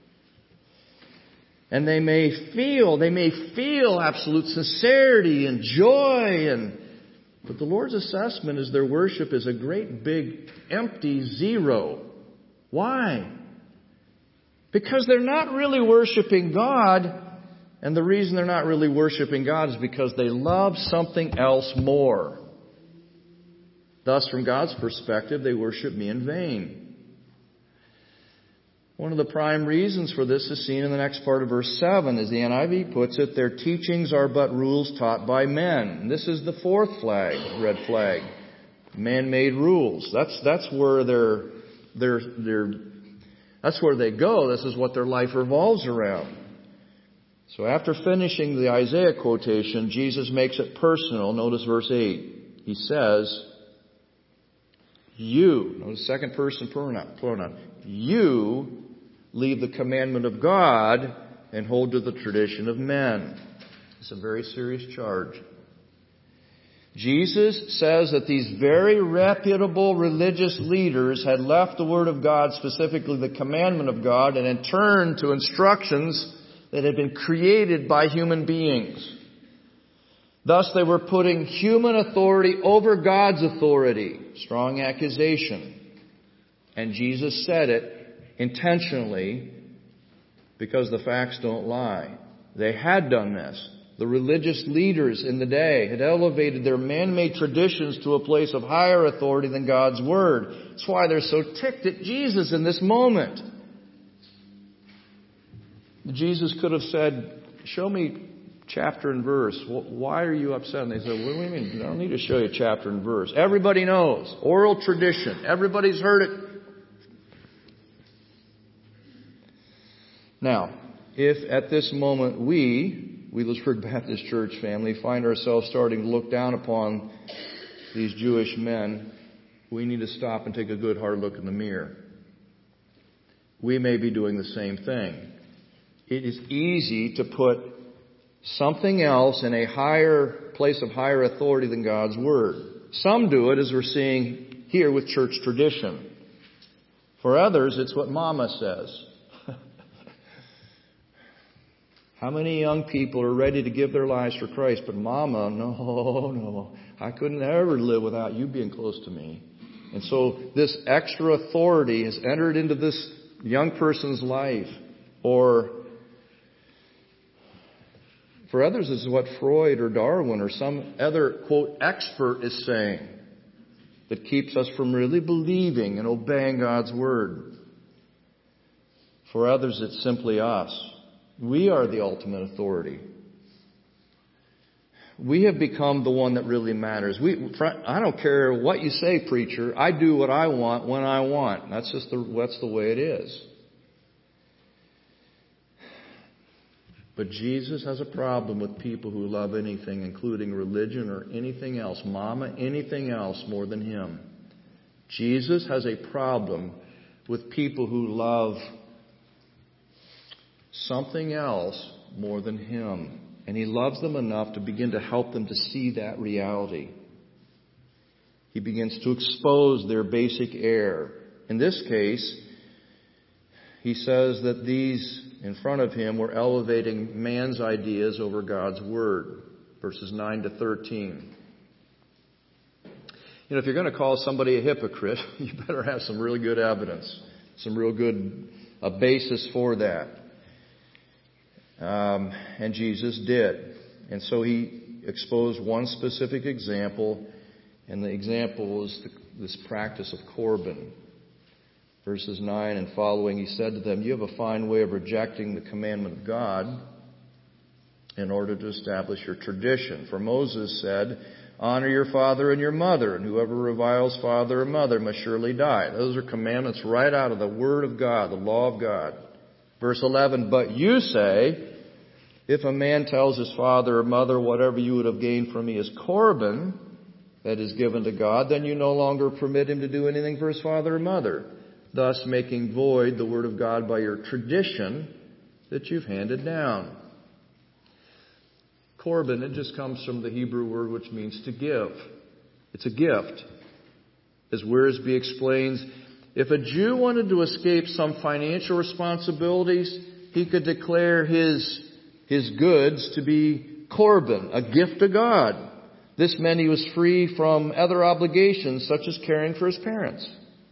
And they may feel absolute sincerity and joy. But the Lord's assessment is their worship is a great big empty zero. Why? Because they're not really worshiping God. And the reason they're not really worshiping God is because they love something else more. Thus, from God's perspective, they worship me in vain. One of the prime reasons for this is seen in the next part of verse 7. As the NIV puts it, their teachings are but rules taught by men. And this is the fourth flag, red flag. Man-made rules. That's where that's where they go. This is what their life revolves around. So after finishing the Isaiah quotation, Jesus makes it personal. Notice verse 8. He says, you, notice second person pronoun, you leave the commandment of God and hold to the tradition of men. It's a very serious charge. Jesus says that these very reputable religious leaders had left the Word of God, specifically the commandment of God, and had turned to instructions that had been created by human beings. Thus they were putting human authority over God's authority. Strong accusation. And Jesus said it intentionally because the facts don't lie. They had done this. The religious leaders in the day had elevated their man-made traditions to a place of higher authority than God's Word. That's why they're so ticked at Jesus in this moment. Jesus could have said, show me chapter and verse. Why are you upset? And they said, what do you mean? I don't need to show you chapter and verse. Everybody knows. Oral tradition. Everybody's heard it. Now, if at this moment we, Wheelersburg Baptist Church family, find ourselves starting to look down upon these Jewish men, we need to stop and take a good hard look in the mirror. We may be doing the same thing. It is easy to put something else in a higher place of higher authority than God's Word. Some do it, as we're seeing here with church tradition. For others, it's what Mama says. How many young people are ready to give their lives for Christ? But Mama, no, I couldn't ever live without you being close to me. And so this extra authority has entered into this young person's life. Or for others, this is what Freud or Darwin or some other, quote, expert is saying that keeps us from really believing and obeying God's Word. For others, it's simply us. We are the ultimate authority. We have become the one that really matters. I don't care what you say, preacher. I do what I want when I want. That's the way it is. But Jesus has a problem with people who love anything, including religion or anything else, Mama, anything else more than Him. Jesus has a problem with people who love something else more than Him. And He loves them enough to begin to help them to see that reality. He begins to expose their basic error. In this case, he says that these in front of him were elevating man's ideas over God's Word. Verses 9 to 13. If you're going to call somebody a hypocrite, you better have some really good evidence, some real good basis for that. And Jesus did. And so he exposed one specific example, and the example is this practice of Corban. Verses 9 and following, he said to them, "You have a fine way of rejecting the commandment of God in order to establish your tradition. For Moses said, 'Honor your father and your mother, and whoever reviles father or mother must surely die.'" Those are commandments right out of the Word of God, the law of God. Verse 11, "But you say, if a man tells his father or mother, 'Whatever you would have gained from me is Corban,' that is given to God, then you no longer permit him to do anything for his father or mother, thus making void the Word of God by your tradition that you've handed down." Corban, it just comes from the Hebrew word which means to give. It's a gift. As Wiersbe explains, if a Jew wanted to escape some financial responsibilities, he could declare his goods to be Corban, a gift to God. This meant he was free from other obligations, such as caring for his parents.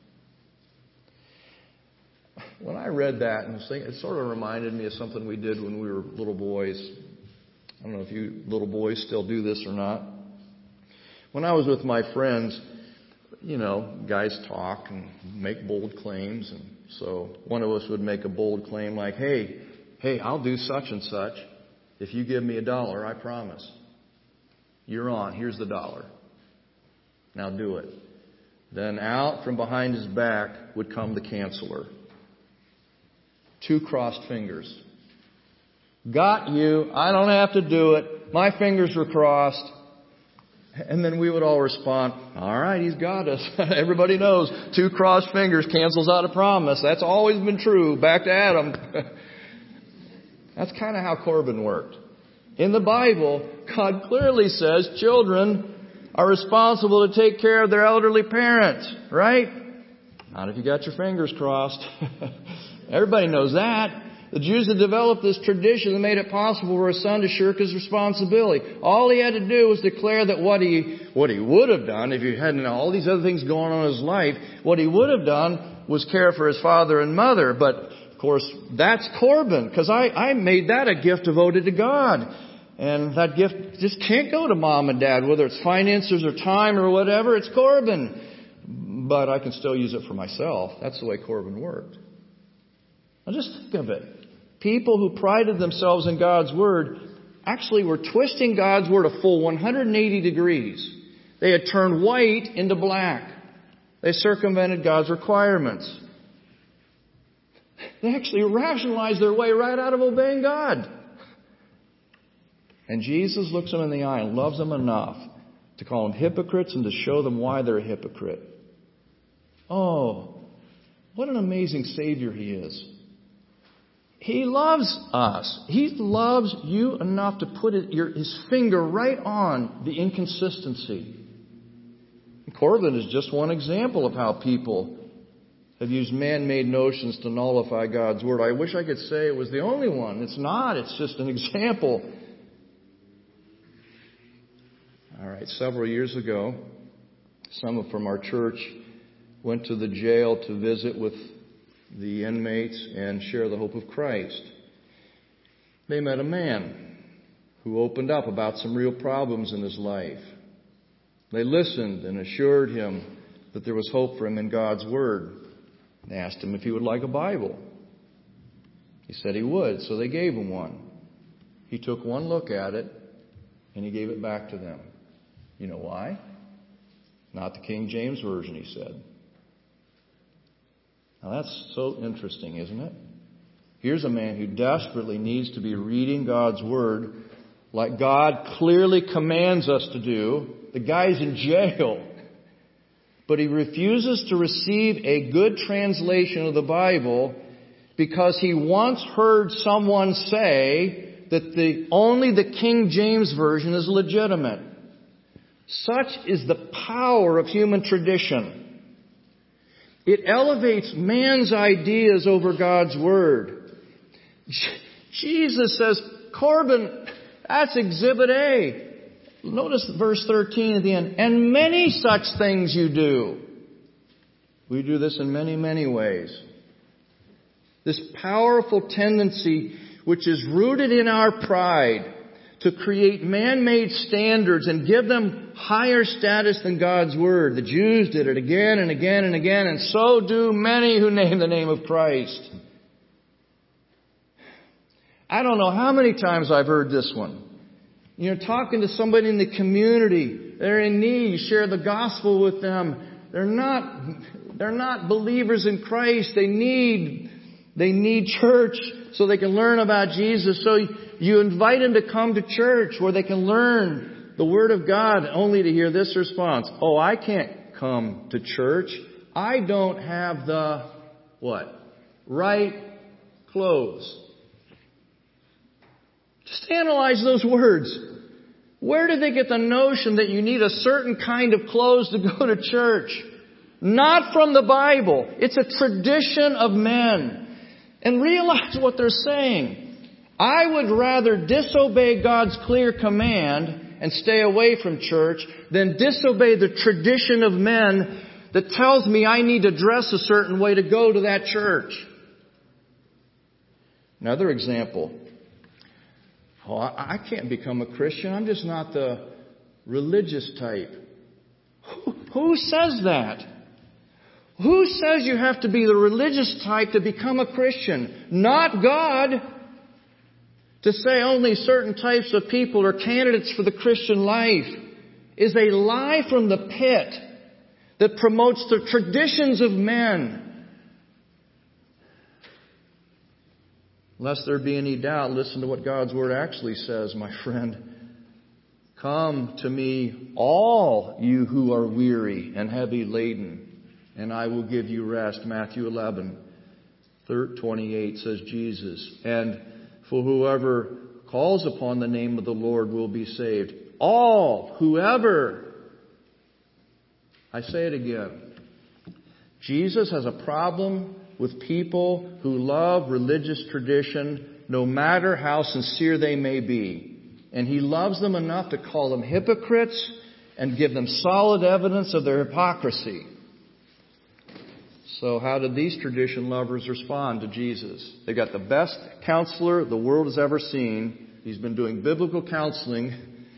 When I read that, and it sort of reminded me of something we did when we were little boys. I don't know if you little boys still do this or not. When I was with my friends, guys talk and make bold claims. And so one of us would make a bold claim like, hey, I'll do such and such. If you give me $1, I promise. You're on. Here's the $1. Now do it. Then out from behind his back would come the canceller. 2 crossed fingers. Got you. I don't have to do it. My fingers were crossed. And then we would all respond, all right, he's got us. Everybody knows 2 crossed fingers cancels out a promise. That's always been true. Back to Adam. That's kind of how Corban worked. In the Bible, God clearly says children are responsible to take care of their elderly parents, right? Not if you got your fingers crossed. Everybody knows that. The Jews had developed this tradition that made it possible for a son to shirk his responsibility. All he had to do was declare that what he would have done, if he hadn't all these other things going on in his life, what he would have done was care for his father and mother. But, of course, that's Corban, because I made that a gift devoted to God. And that gift just can't go to mom and dad, whether it's finances or time or whatever. It's Corban. But I can still use it for myself. That's the way Corban worked. Now just think of it. People who prided themselves in God's Word actually were twisting God's Word a full 180 degrees. They had turned white into black. They circumvented God's requirements. They actually rationalized their way right out of obeying God. And Jesus looks them in the eye and loves them enough to call them hypocrites and to show them why they're a hypocrite. Oh, what an amazing Savior He is. He loves us. He loves you enough to put His finger right on the inconsistency. Corban is just one example of how people have used man-made notions to nullify God's Word. I wish I could say it was the only one. It's not. It's just an example. All right, several years ago, someone from our church went to the jail to visit with the inmates and share the hope of Christ. They met a man who opened up about some real problems in his life. They listened and assured him that there was hope for him in God's Word. They asked him if he would like a Bible. He said he would, so they gave him one. He took one look at it and he gave it back to them. You know why? Not the King James Version, he said. Now that's so interesting, isn't it? Here's a man who desperately needs to be reading God's Word like God clearly commands us to do. The guy's in jail. But he refuses to receive a good translation of the Bible because he once heard someone say that only the King James Version is legitimate. Such is the power of human tradition. It elevates man's ideas over God's Word. Jesus says, Corbin, that's Exhibit A. Notice verse 13 at the end. And many such things you do. We do this in many, many ways. This powerful tendency which is rooted in our pride to create man-made standards and give them higher status than God's Word. The Jews did it again and again and again, and so do many who name the name of Christ. I don't know how many times I've heard this one. You're talking to somebody in the community. They're in need. You share the gospel with them. They're not believers in Christ. They need church so they can learn about Jesus. So you invite them to come to church where they can learn the Word of God, only to hear this response. Oh, I can't come to church. I don't have the, what? Right clothes. Just analyze those words. Where did they get the notion that you need a certain kind of clothes to go to church? Not from the Bible. It's a tradition of men. And realize what they're saying. I would rather disobey God's clear command and stay away from church than disobey the tradition of men that tells me I need to dress a certain way to go to that church. Another example. Oh, I can't become a Christian. I'm just not the religious type. Who says that? Who says you have to be the religious type to become a Christian? Not God. To say only certain types of people are candidates for the Christian life is a lie from the pit that promotes the traditions of men. Lest there be any doubt, listen to what God's Word actually says, my friend. Come to me, all you who are weary and heavy laden, and I will give you rest. Matthew 11:28 says Jesus. And for whoever calls upon the name of the Lord will be saved. All, whoever. I say it again. Jesus has a problem with people who love religious tradition, no matter how sincere they may be. And He loves them enough to call them hypocrites and give them solid evidence of their hypocrisy. So how did these tradition lovers respond to Jesus? They got the best counselor the world has ever seen. He's been doing biblical counseling.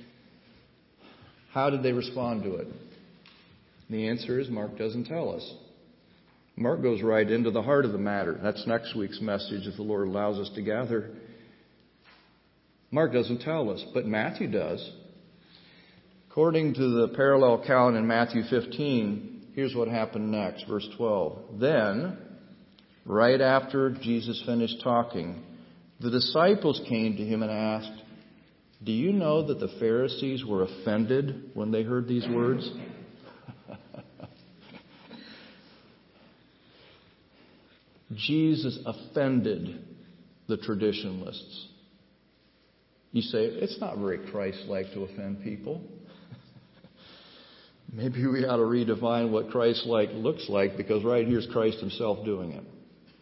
How did they respond to it? The answer is Mark doesn't tell us. Mark goes right into the heart of the matter. That's next week's message if the Lord allows us to gather. Mark doesn't tell us, but Matthew does. According to the parallel account in Matthew 15, here's what happened next, verse 12. Then, right after Jesus finished talking, the disciples came to Him and asked, "Do you know that the Pharisees were offended when they heard these words?" Jesus offended the traditionalists. You say, it's not very Christ-like to offend people. Maybe we ought to redefine what Christ-like looks like, because right here's Christ Himself doing it.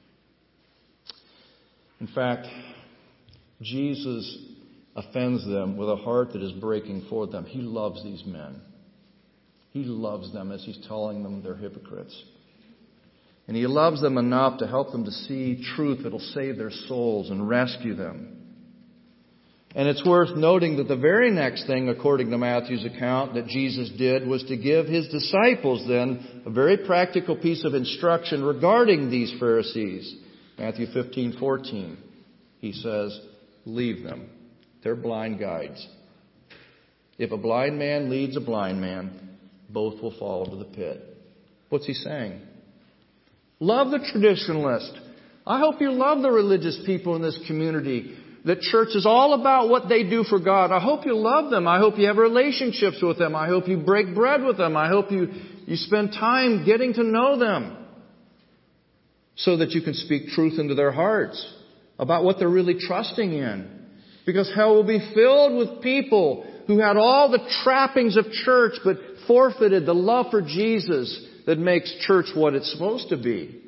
In fact, Jesus offends them with a heart that is breaking for them. He loves these men. He loves them as He's telling them they're hypocrites. And He loves them enough to help them to see truth that will save their souls and rescue them. And it's worth noting that the very next thing, according to Matthew's account, that Jesus did was to give His disciples then a very practical piece of instruction regarding these Pharisees. Matthew 15:14. He says, leave them. They're blind guides. If a blind man leads a blind man, both will fall into the pit. What's He saying? Love the traditionalist. I hope you love the religious people in this community. That church is all about what they do for God. I hope you love them. I hope you have relationships with them. I hope you break bread with them. I hope you spend time getting to know them so that you can speak truth into their hearts about what they're really trusting in. Because hell will be filled with people who had all the trappings of church but forfeited the love for Jesus that makes church what it's supposed to be.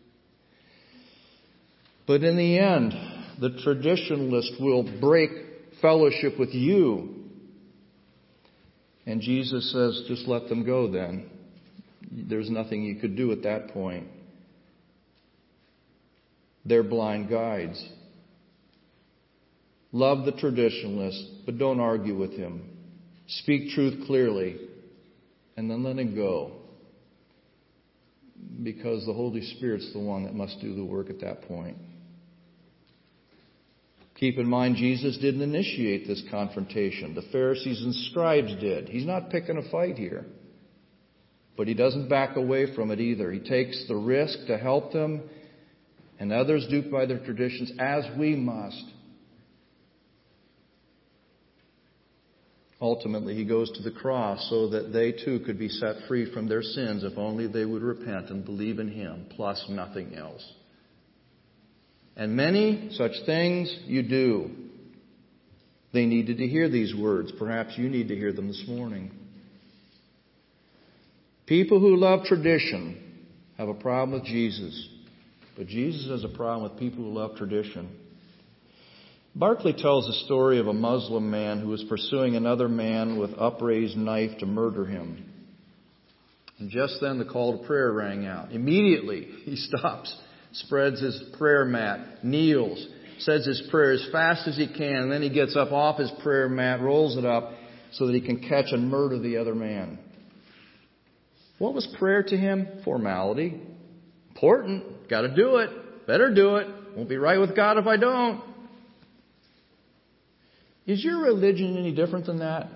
But in the end, the traditionalist will break fellowship with you. And Jesus says, just let them go then. There's nothing you could do at that point. They're blind guides. Love the traditionalist, but don't argue with him. Speak truth clearly, and then let him go. Because the Holy Spirit's the one that must do the work at that point. Keep in mind, Jesus didn't initiate this confrontation. The Pharisees and scribes did. He's not picking a fight here. But he doesn't back away from it either. He takes the risk to help them, and others do by their traditions, as we must. Ultimately, he goes to the cross so that they too could be set free from their sins if only they would repent and believe in him, plus nothing else. And many such things you do. They needed to hear these words. Perhaps you need to hear them this morning. People who love tradition have a problem with Jesus. But Jesus has a problem with people who love tradition. Barclay tells the story of a Muslim man who was pursuing another man with upraised knife to murder him. And just then the call to prayer rang out. Immediately he stops, spreads his prayer mat, kneels, says his prayer as fast as he can, and then he gets up off his prayer mat, rolls it up so that he can catch and murder the other man. What was prayer to him? Formality. Important. Got to do it. Better do it. Won't be right with God if I don't. Is your religion any different than that?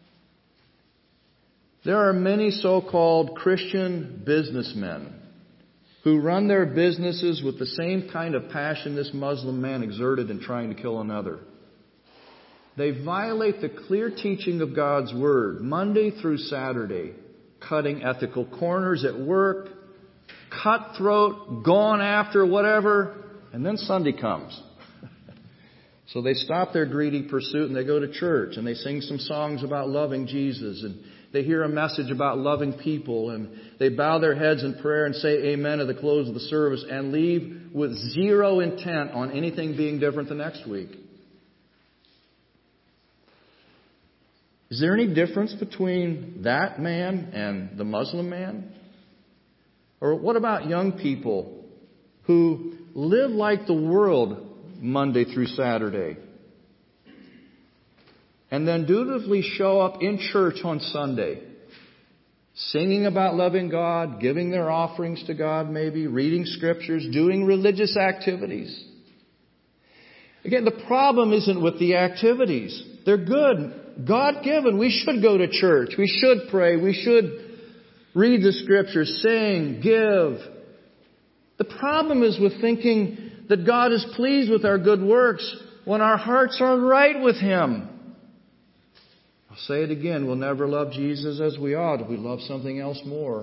There are many so-called Christian businessmen who run their businesses with the same kind of passion this Muslim man exerted in trying to kill another. They violate the clear teaching of God's Word Monday through Saturday, cutting ethical corners at work, cutthroat, gone after, whatever, and then Sunday comes. So they stop their greedy pursuit and they go to church and they sing some songs about loving Jesus and they hear a message about loving people and they bow their heads in prayer and say amen at the close of the service and leave with zero intent on anything being different the next week. Is there any difference between that man and the Muslim man? Or what about young people who live like the world Monday through Saturday and then dutifully show up in church on Sunday, singing about loving God, giving their offerings to God maybe, reading scriptures, doing religious activities? Again, the problem isn't with the activities. They're good, God-given. We should go to church. We should pray. We should read the scriptures, sing, give. The problem is with thinking that God is pleased with our good works when our hearts are right with Him. I'll say it again. We'll never love Jesus as we ought if we love something else more.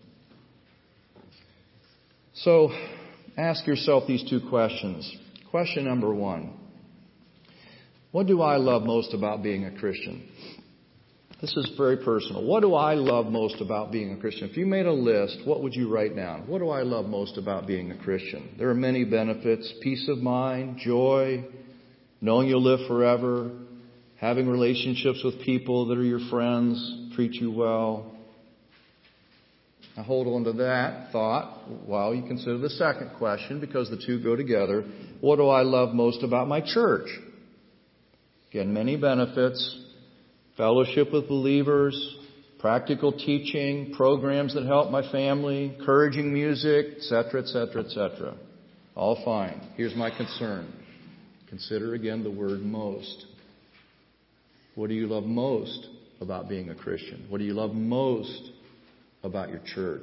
So, ask yourself these two questions. Question number one. What do I love most about being a Christian? This is very personal. What do I love most about being a Christian? If you made a list, what would you write down? What do I love most about being a Christian? There are many benefits. Peace of mind, joy, knowing you'll live forever, having relationships with people that are your friends, treat you well. Now hold on to that thought while you consider the second question, because the two go together. What do I love most about my church? Again, many benefits. Fellowship with believers, practical teaching, programs that help my family, encouraging music, etc., etc., etc. All fine. Here's my concern. Consider again the word most. What do you love most about being a Christian? What do you love most about your church?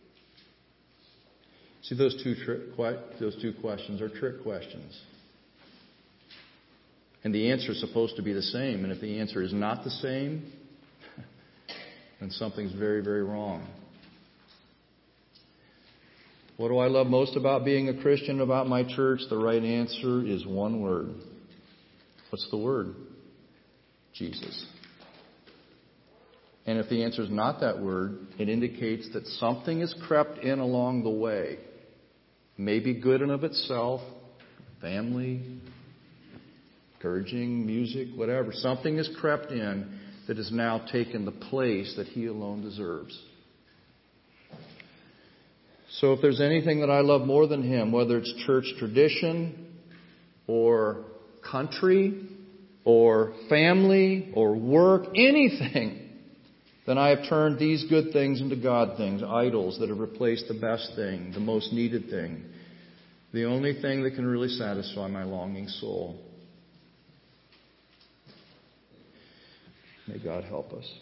See, those two questions are trick questions. And the answer is supposed to be the same. And if the answer is not the same, then something's very, very wrong. What do I love most about being a Christian, about my church? The right answer is one word. What's the word? Jesus. And if the answer is not that word, it indicates that something has crept in along the way. Maybe good in of itself, family, encouraging, music, whatever. Something has crept in that has now taken the place that He alone deserves. So if there's anything that I love more than Him, whether it's church tradition or country or family or work, anything, then I have turned these good things into God things, idols that have replaced the best thing, the most needed thing, the only thing that can really satisfy my longing soul. May God help us.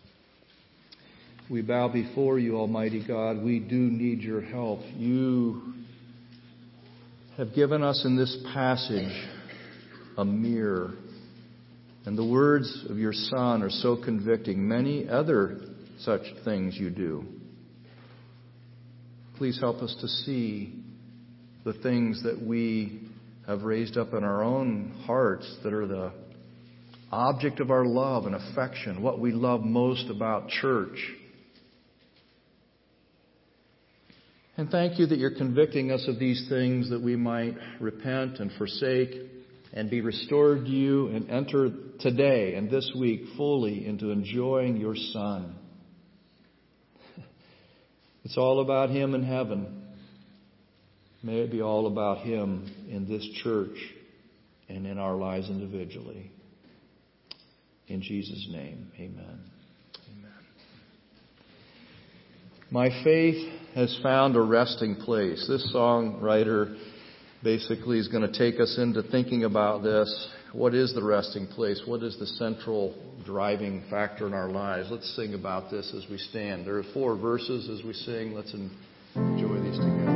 We bow before You, Almighty God. We do need Your help. You have given us in this passage a mirror. And the words of Your Son are so convicting. Many other such things You do. Please help us to see the things that we have raised up in our own hearts that are the object of our love and affection, what we love most about church. And thank You that You're convicting us of these things that we might repent and forsake and be restored to You and enter today and this week fully into enjoying Your Son. It's all about Him in heaven. May it be all about Him in this church and in our lives individually. In Jesus' name, amen. Amen. My faith has found a resting place. This songwriter basically is going to take us into thinking about this. What is the resting place? What is the central driving factor in our lives? Let's sing about this as we stand. There are 4 verses as we sing. Let's enjoy these together.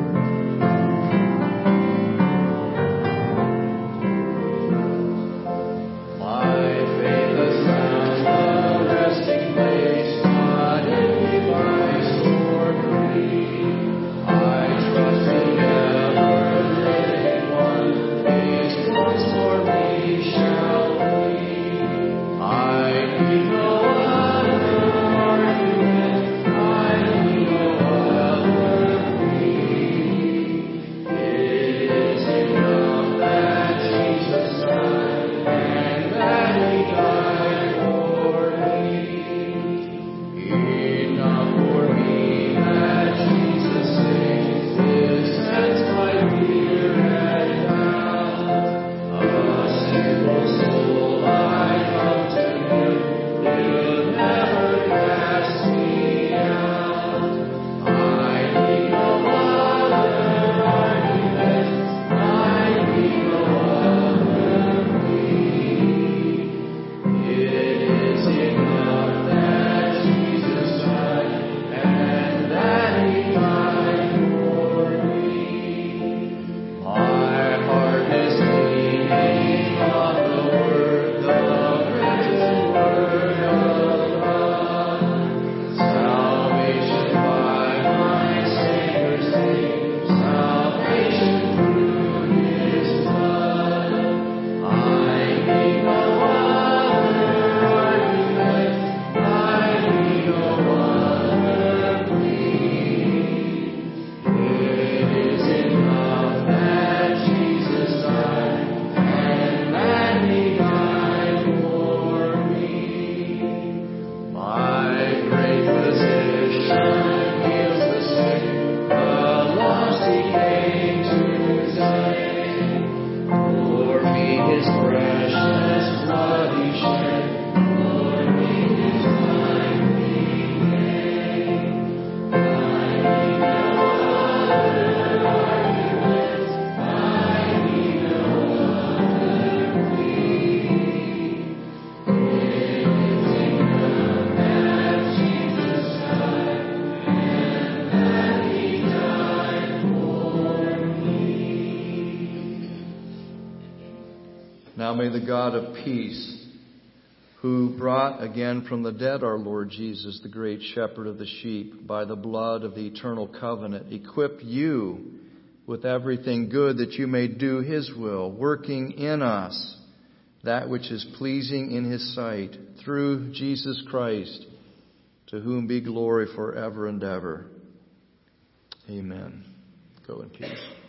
Now may the God of peace, who brought again from the dead our Lord Jesus, the great shepherd of the sheep, by the blood of the eternal covenant, equip you with everything good that you may do His will, working in us that which is pleasing in His sight, through Jesus Christ, to whom be glory forever and ever. Amen. Go in peace.